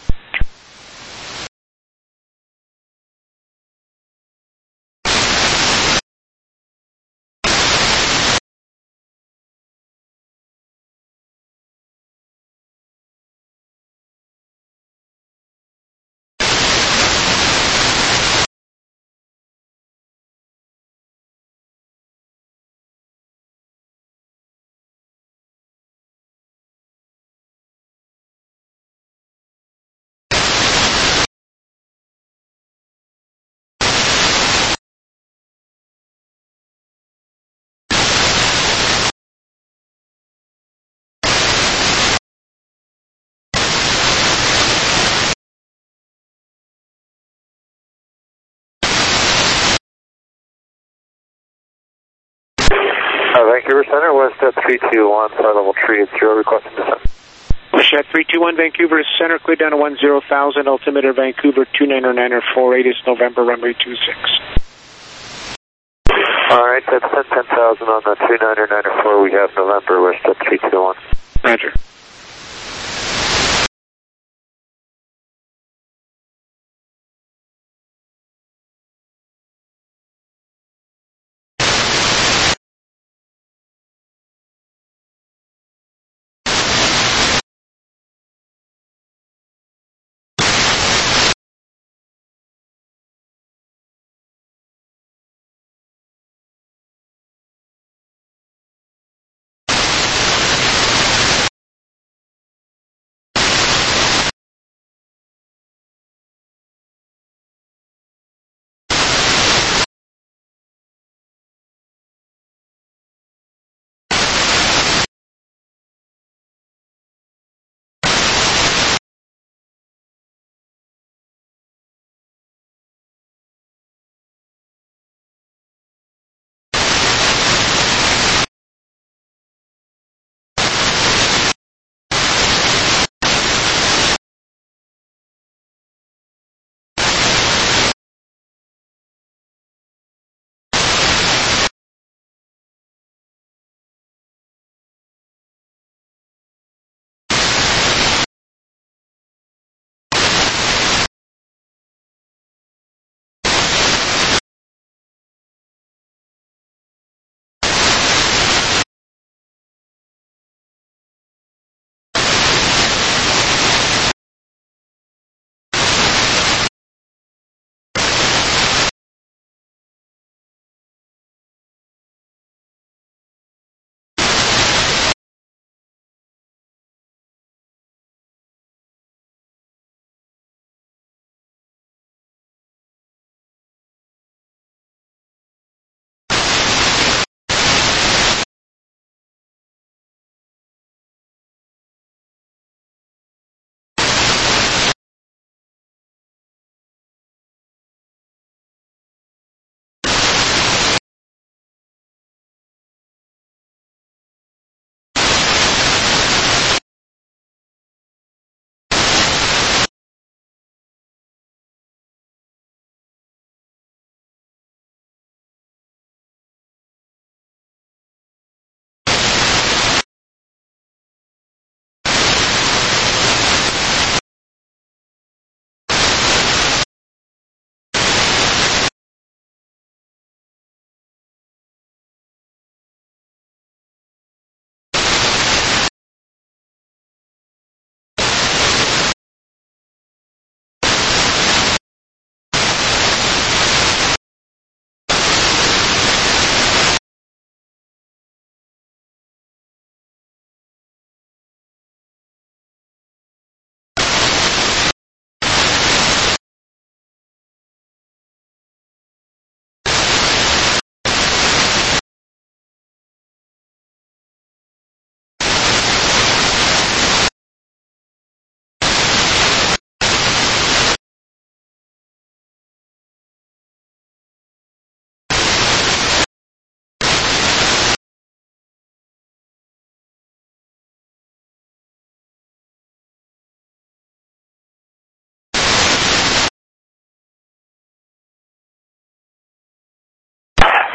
Vancouver Center, West 321, flight level 380, requesting descent. West 321, Vancouver Center, clear down to 10,000, altimeter Vancouver 29994, 8 November, runway 26. Alright, that's 10,000 on the 29994, we have November, West 321. Roger.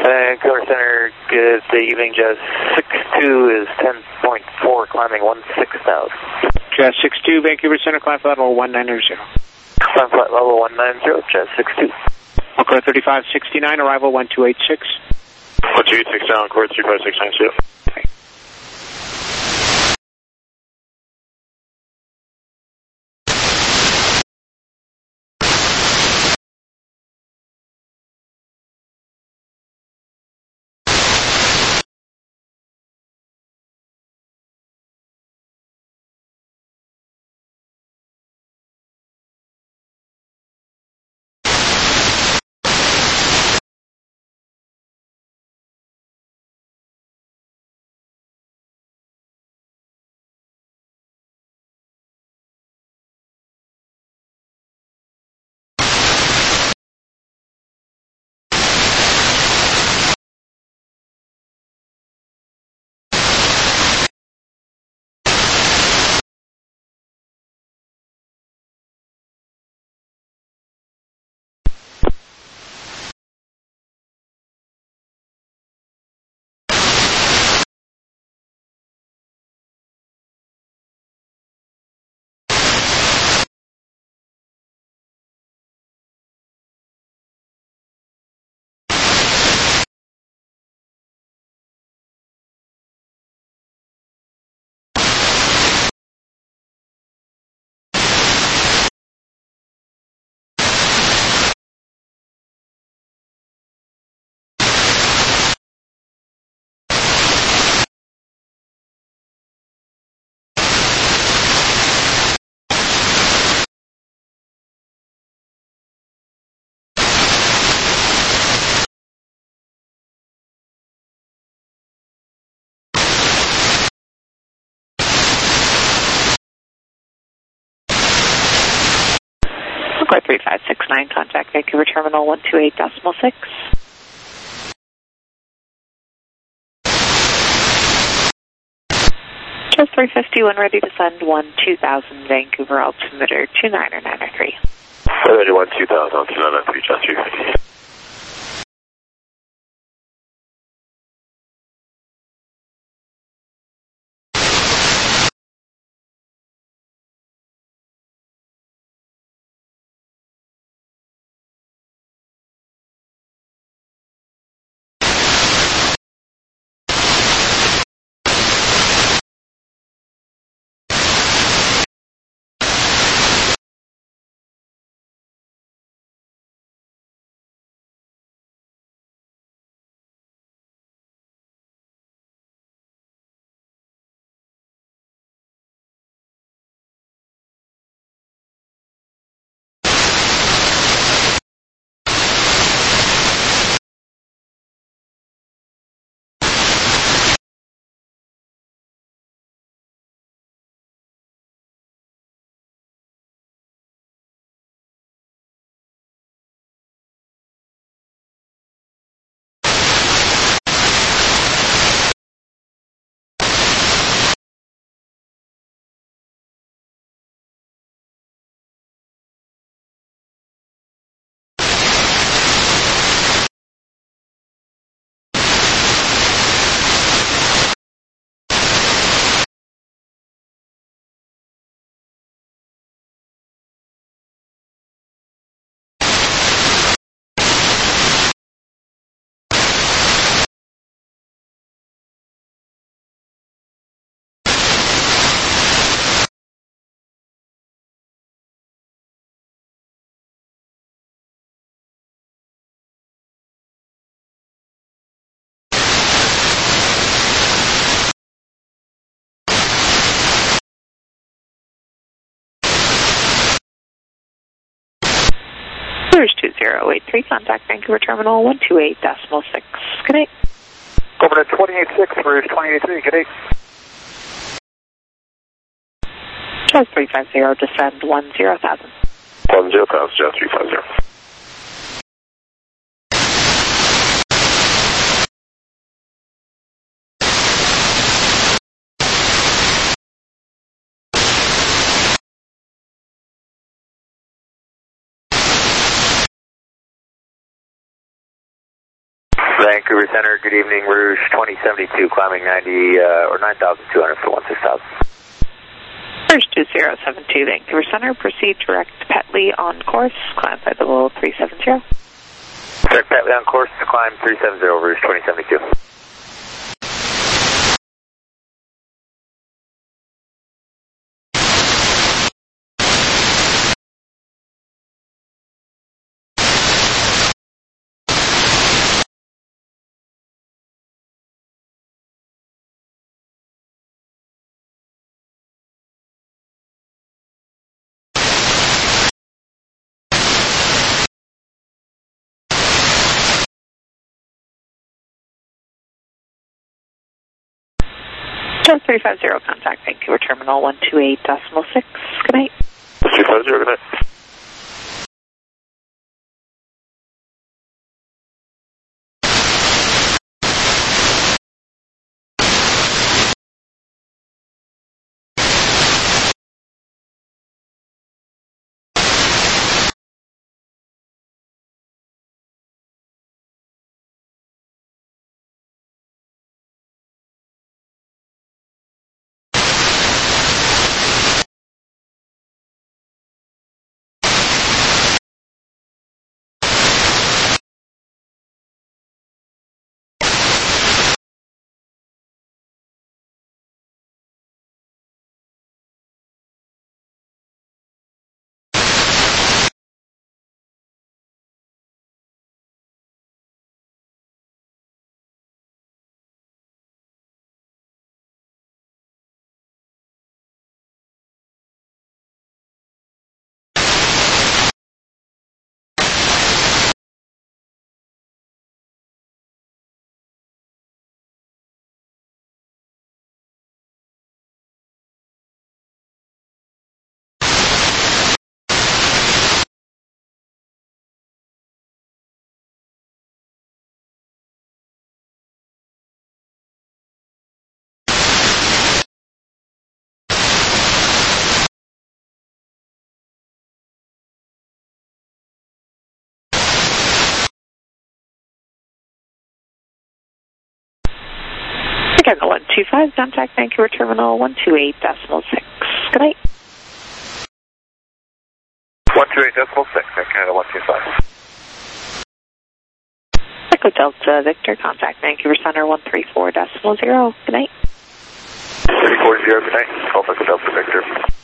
Vancouver Center, good evening, Jazz 62 is 10.4, climbing 16,000. Jazz 62, Vancouver Center, climb flight level 190. Climb flight level 190, Jazz 62. Encore 3569, arrival 1286. 1286 down, Encore 35692. Encore 3569, contact Vancouver Terminal 128.6. Just 351, ready to send 2000, Vancouver altimeter 29903. Ready 2000, altimeter 29903, just 350. There's 2083, contact Vancouver Terminal 128.6. Good night. Over to 286, Rouge 283, good day. Jazz 350, descend 10,000. 10,000, Jazz 350. Vancouver Center, good evening, Rouge 2072, climbing 9,200 for 16,000. Rouge 2072, Vancouver Center, proceed direct Petley on course, climb flight level 370. Direct Petley on course, climb 370, Rouge 2072. Joe 350, contact Vancouver Terminal 128.6. Good night. 350, good night. Again, 125, contact Vancouver Terminal 128.6. Good night. 128.6, Canada 125. Echo Delta Victor, contact Vancouver Center 134.0. Good night. 340, good night. Call Echo Delta Victor.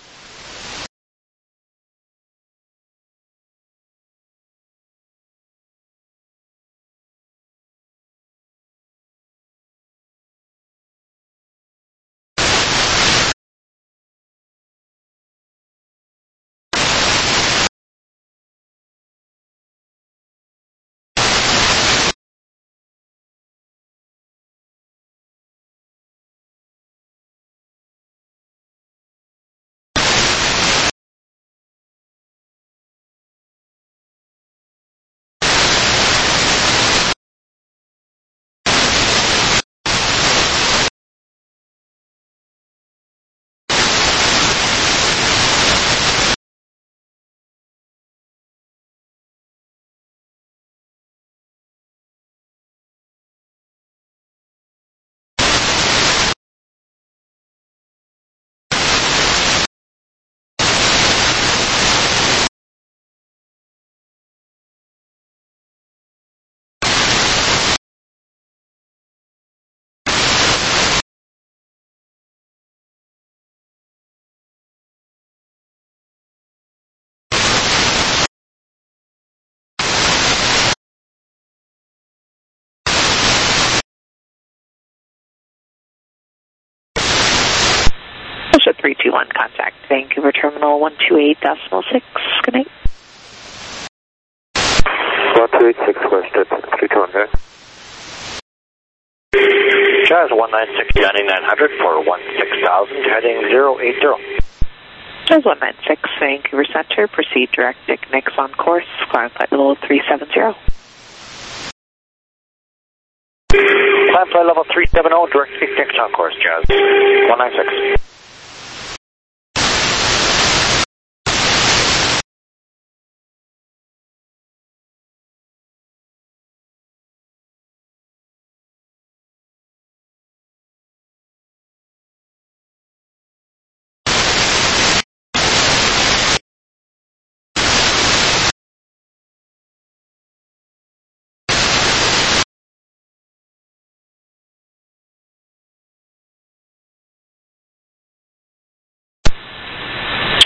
Russia 321, contact Vancouver Terminal 128.6. Good night. 1286, question 321, guys. Jazz 1960, 9900 for 16,000, heading 080. Jazz 196, Vancouver Center, proceed direct Nix on course, climb flight level 370. Climb flight level 370, direct Nix on course, Jazz 196.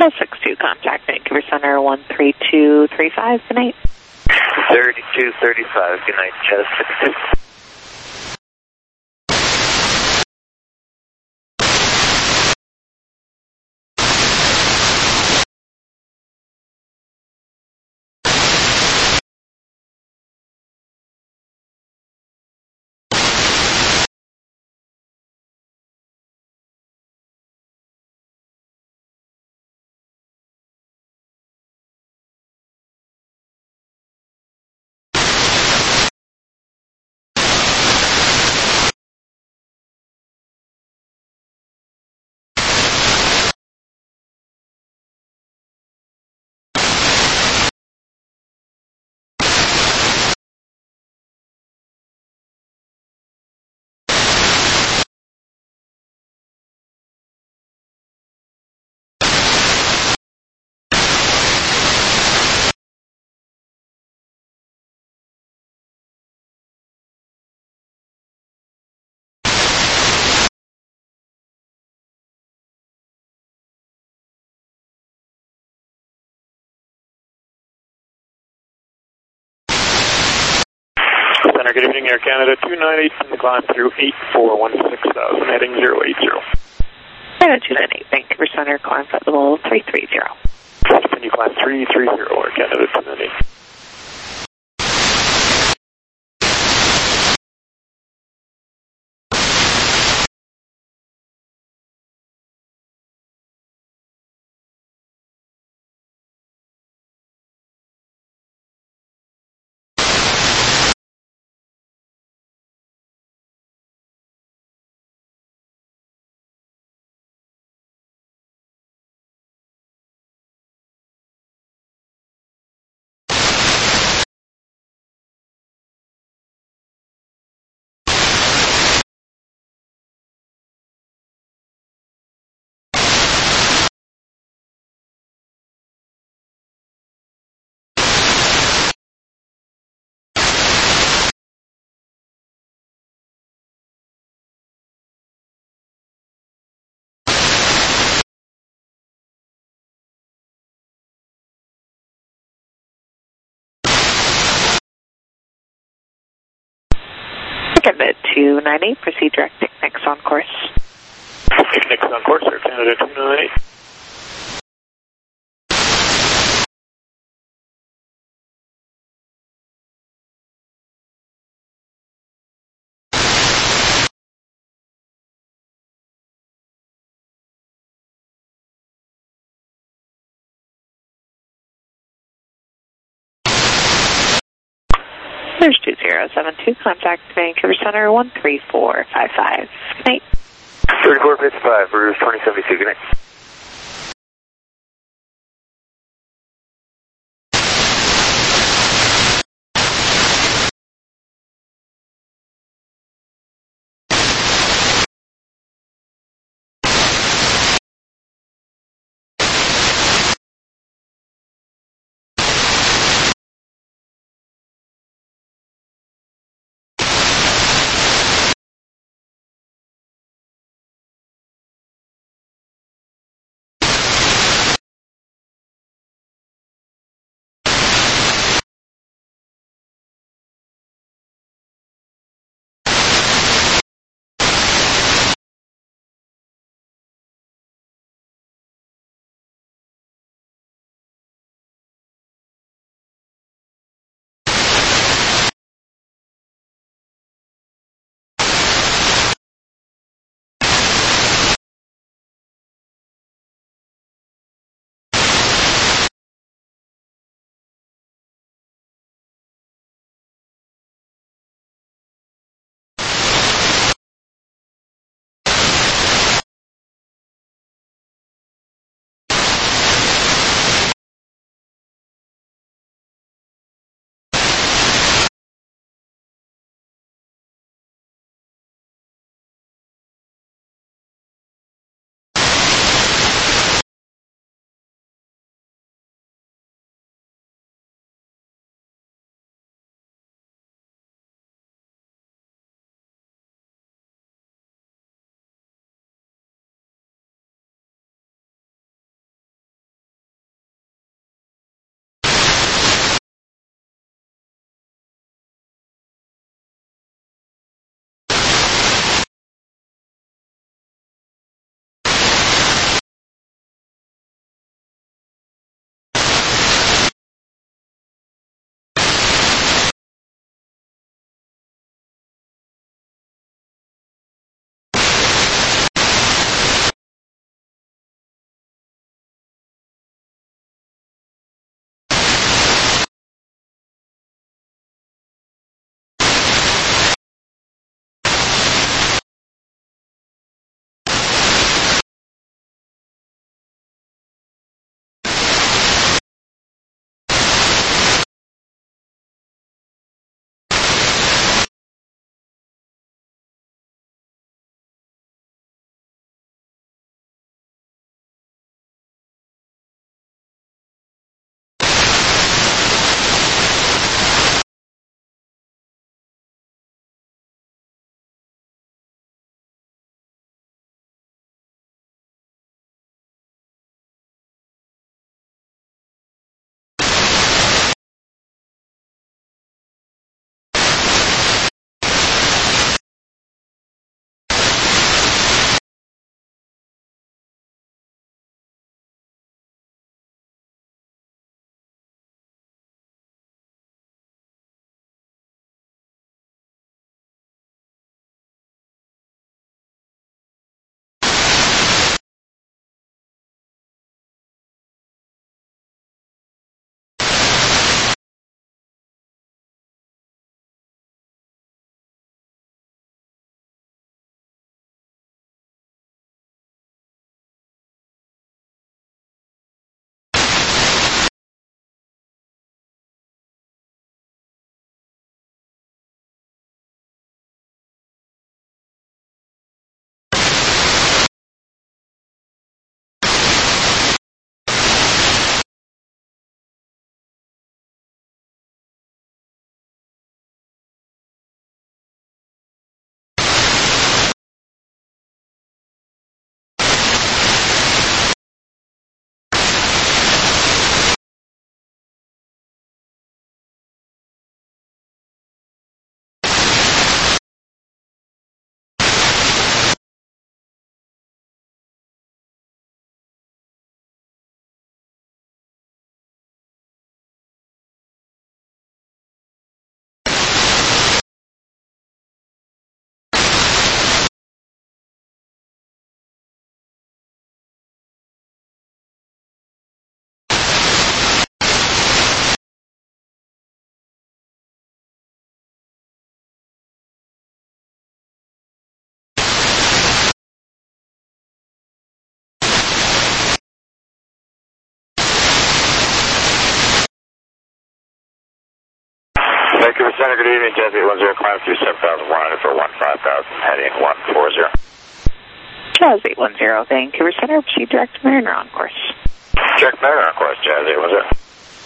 62, contact Vancouver Center 13235, good night. 3235, good night, Jazz 62. Center, good evening, Air Canada 298, climb through 8416,000, heading 080. Canada 298, Vancouver Center, climb flight level 330. Continue climb 330, Air Canada 298. Canada 298, proceed direct Picnics on course. Picnics on course, Air Canada 298. There's 2072, contact Vancouver Center 13455, good night. 3455, Bruce 2072, good night. Center, good evening, Jazz 810, climb through 7,100 for 15,000, heading 140. Jazz 810, Vancouver Center, proceed direct to Mariner on course. Direct Mariner on course, Jazz 810.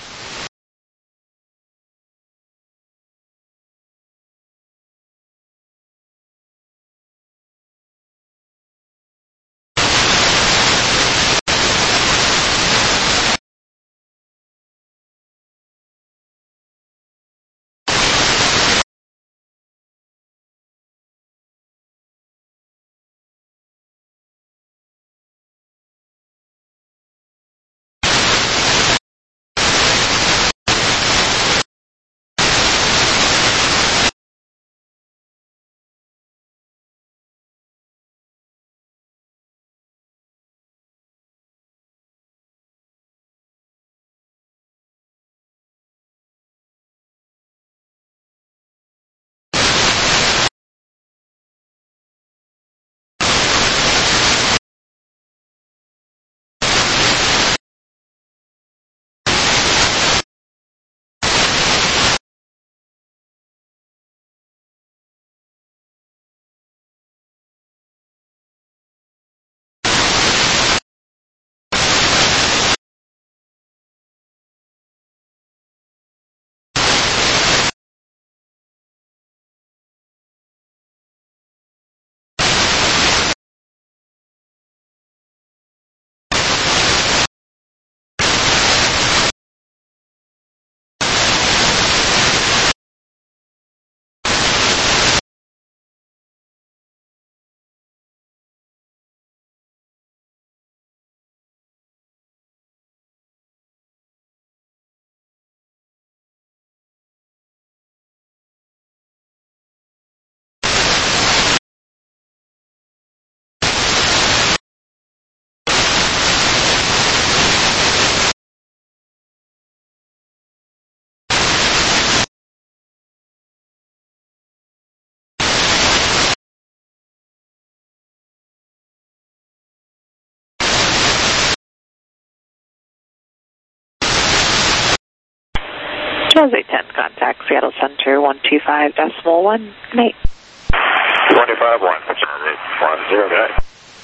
Jazz 810, contact Seattle Center 125.1, good night. 25-1, Jazz 810, good night.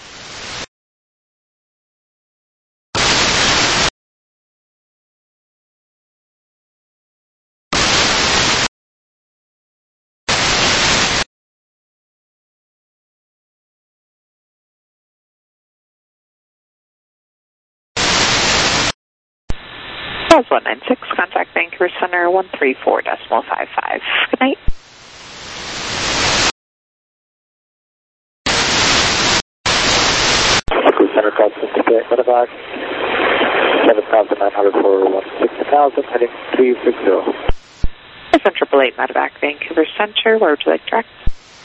Jazz 196, contact Vancouver Center 134.55, good night. Vancouver Center, call 68, medevac, 7,900 for 16,000, heading 360. Central 8 medevac, Vancouver Center, where would you like direct?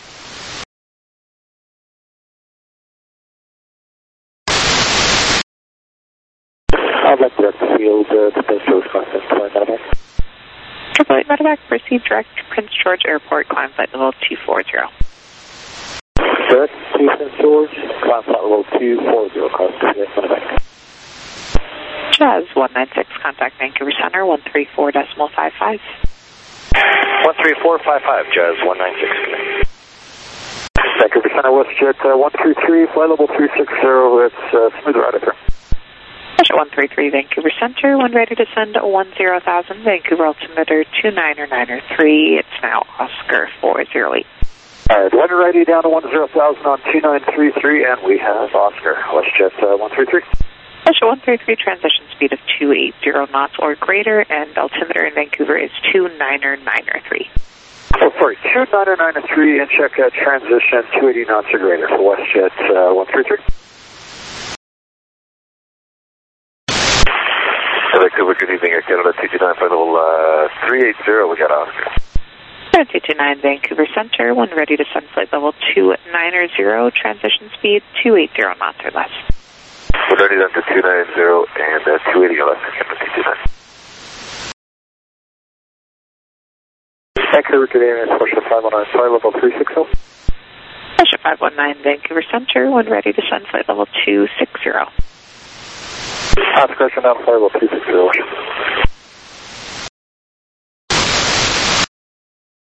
I'd like direct field to Prince George, constant 20 medevac. Central 8 medevac, proceed direct to Prince George Airport, climb flight level 240. Direct to Prince George, climb flight level 240, constant 8 medevac. Jazz 196, contact Vancouver Center 134.55. 13455, Jazz 196. Vancouver Center, WestJet 133, flight level 360, it's smooth ride up here. 133 Vancouver Center, when ready to send 10,000, Vancouver altimeter 29903, it's now Oscar 408. Alright, when ready down to 10,000 on 2933, and we have Oscar, WestJet 133. 133, transition speed of 280 knots or greater, and altimeter in Vancouver is 29903. Oh, sorry, 29903, and check transition 280 knots or greater for WestJet 133. Vancouver, good evening, Air Canada 229 flight level 380, we got Oscar. 229 Vancouver Center, when ready to send flight level 290, transition speed 280 knots or less. We're ready down to 290 and 280 less, Air Canada 229. Vancouver, good evening, Porsche 519, flight level 360. Porsche 519 Vancouver Center, when ready to send flight level 260. Oscar, down flight level 260.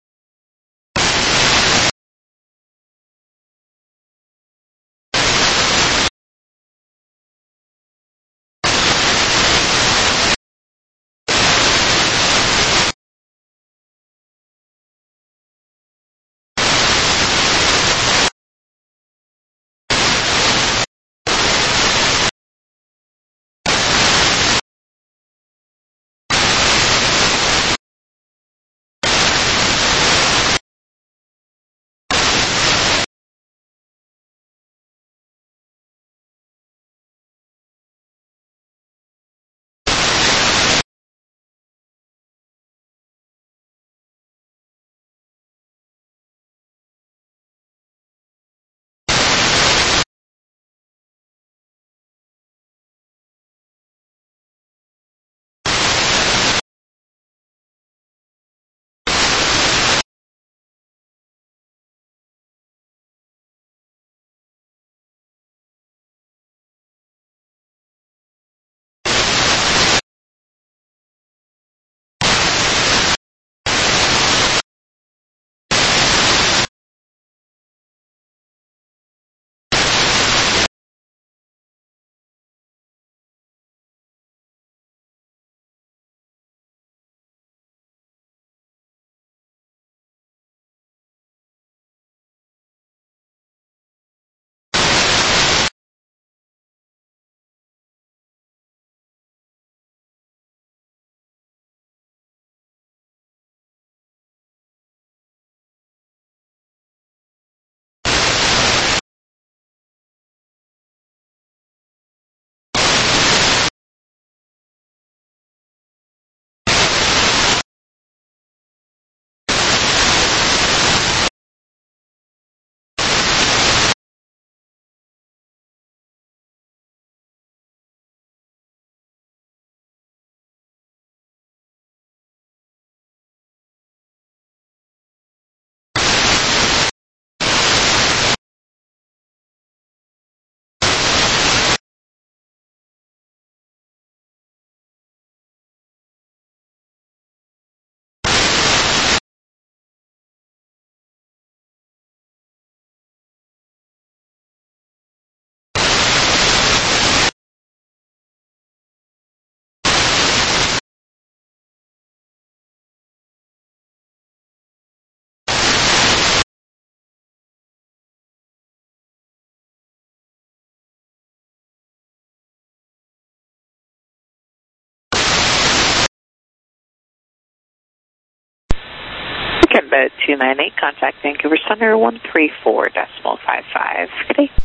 Alphabet 298, contact Vancouver Center 134.55. Good day.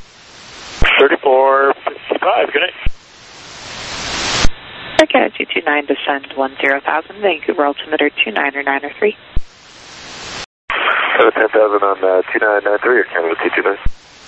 3455, good day. Canada 229, descend 10,000, Vancouver altimeter 2993. Canada 10,000 on 2993 or Canada 229?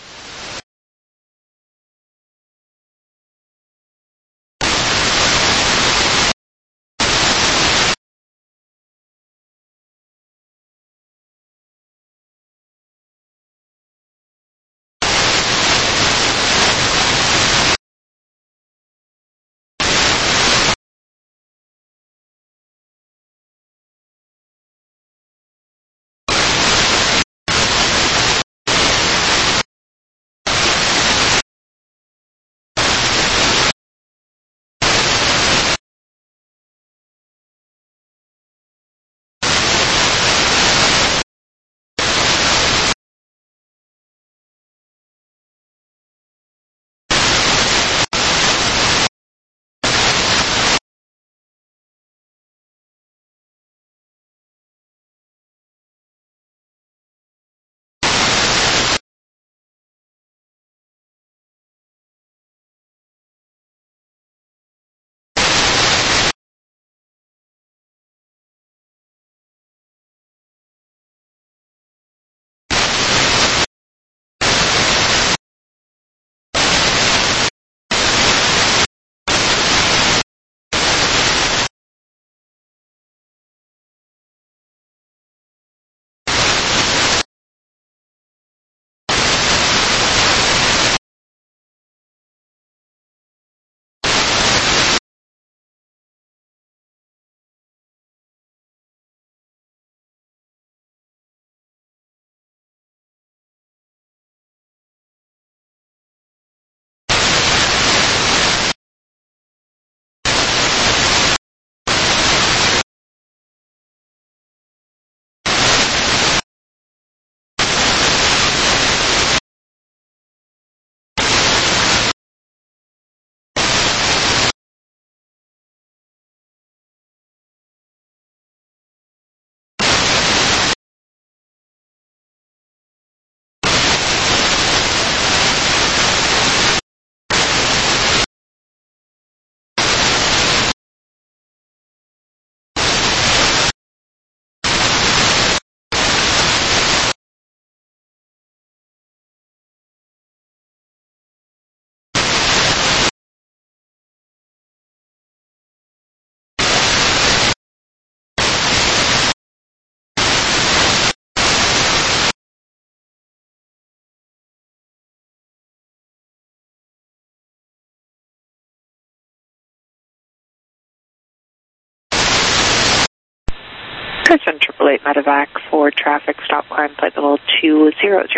Person 888 medevac for traffic stop climb flight level 200.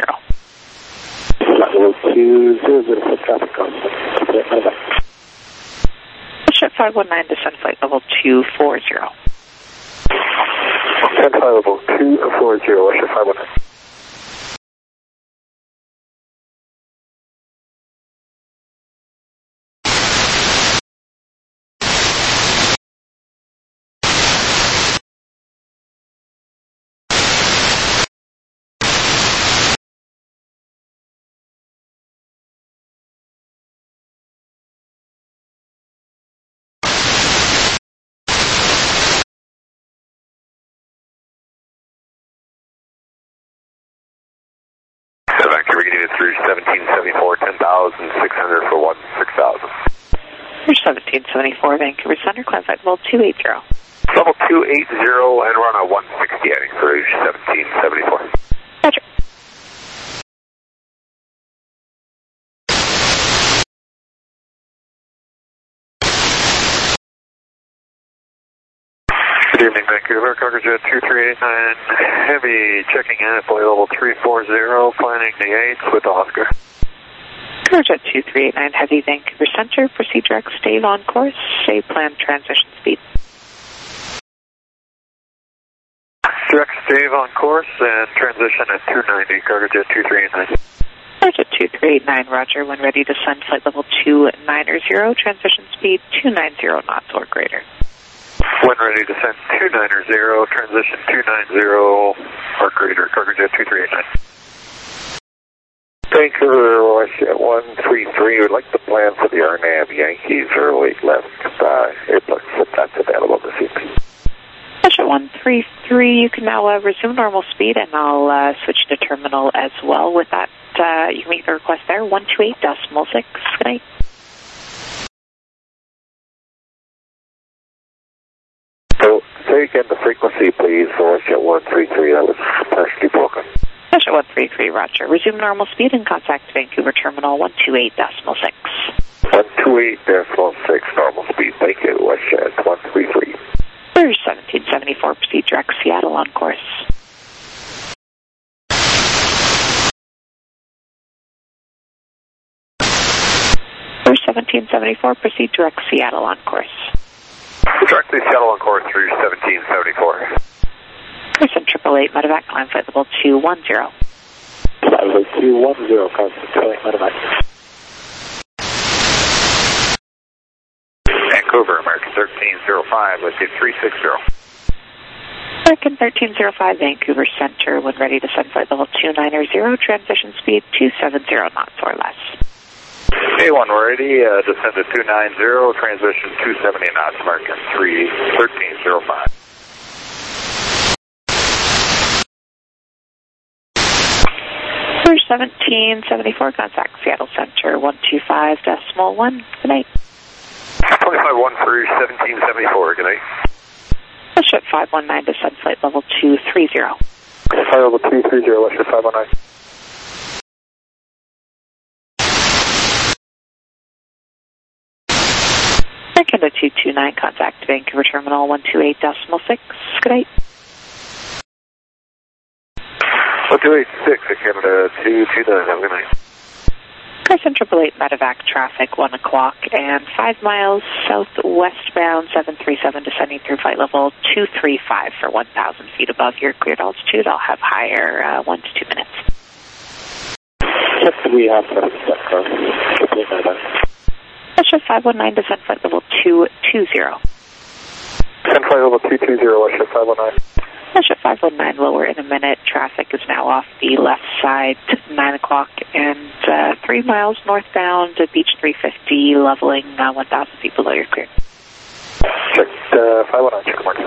Flight level 200 for traffic stop medevac. Ship 519, descend flight level 240. Descend flight level 240, ship 519. Vancouver getting it through 1774, 10,600 for 16,000. Through 1774, Vancouver Center, climb flight level 280. Level 280, and we're on a 160 heading through 1774. Roger. Good evening, Vancouver. Cargo Jet 2389 Heavy checking in at flight level 340, planning the 8th with Oscar. Cargo Jet 2389 Heavy, Vancouver Center, proceed direct stave on course, stay planned transition speed. Direct stave on course and transition at 290, Cargo Jet 2389. Cargo Jet 2389, roger, when ready to send flight level 290, transition speed 290 knots or greater. When ready to send 290, transition 290, Mark Reader, Cargojet 2389. Vancouver, WestJet 133, would like to plan for the RNAV Yankees early left airport, if that's available this evening. WestJet 133, you can now resume normal speed, and I'll switch to terminal as well. With that, you can make the request there, 128.6. Good night. So, say again the frequency, please, for WestJet 133, that was partially broken. WestJet 133, roger. Resume normal speed and contact Vancouver Terminal 128.6. 128.6 normal speed. Thank you, WestJet 133. For 1774, proceed direct Seattle on course. For 1774, proceed direct Seattle on course. Directly Seattle on course through 1774. Person 888 medevac, climb flight level 210. Flight level 210, contact medevac. Vancouver, American 1305, let's see 360. American 1305, Vancouver Center, when ready to send flight level 290, transition speed 270 knots or less. A1 ready, descend to 290, transition 270 knots, American 1305. For 1774, contact Seattle Center 125.1. Good night. 25-1 for 1774, good night. WestJet 519, descend flight level 230. Flight level 230, WestJet 519. Canada 229, contact Vancouver Terminal 128.6. Good night. 1286 at Canada 229, have a good night. Carson 888 medevac traffic 1 o'clock and 5 miles southwestbound 737 descending through flight level 235 for 1,000 feet above your cleared altitude. I'll have higher 1 to 2 minutes. What do we have for that? WestJet 519, descend flight level 220. Descend flight level 220, WestJet 519. WestJet 519, lower in a minute. Traffic is now off the left side, 9 o'clock, and 3 miles northbound to Beach 350, leveling 1,000 feet below your clear. Check 519, check mark.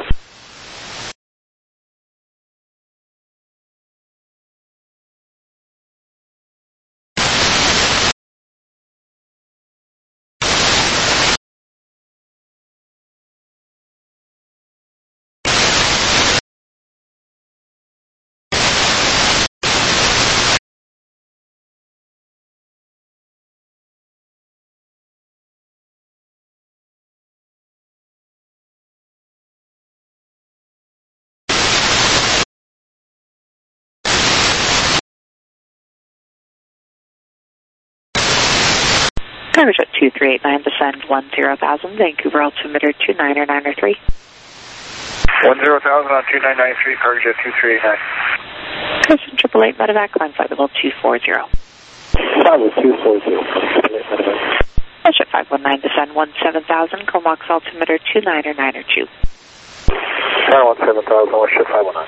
Cargojet 2389, descend 10,000, Vancouver altimeter 29903. 10,000 on 2993, Cargojet 2389. Carson 888 medevac, climb flight level 240. Flight level 240, medevac. WestJet 519, descend 17,000, Comox altimeter 29902. 17,000, WestJet 519.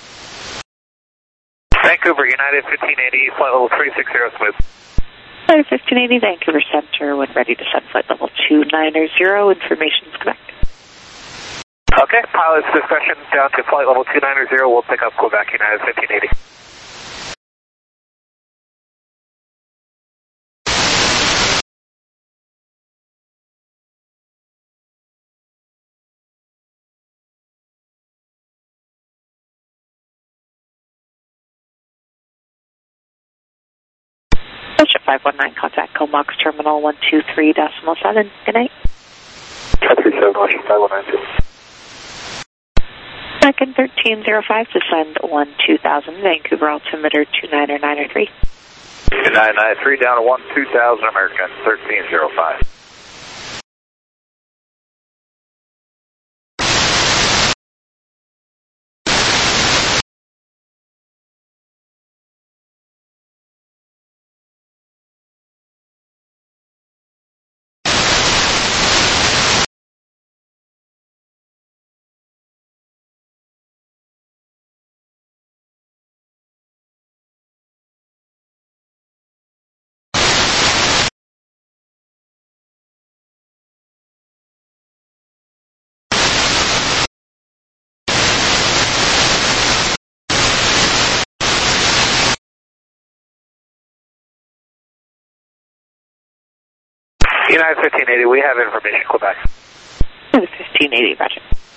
Vancouver, United 1580, flight level 360, smooth. 1580, Vancouver Center, when ready to send flight level 290, information's connected. Okay, pilot's discussion down to flight level 290, we'll pick up Quebec, United 1580. WestJet 519, contact Comox Terminal 123.7. Good night. 37, WestJet 519. Second 1305, descend 12,000, Vancouver altimeter 29903. 2993 down to 12,000, American 1305. United 1580, we have information, Quebec. United 1580, roger.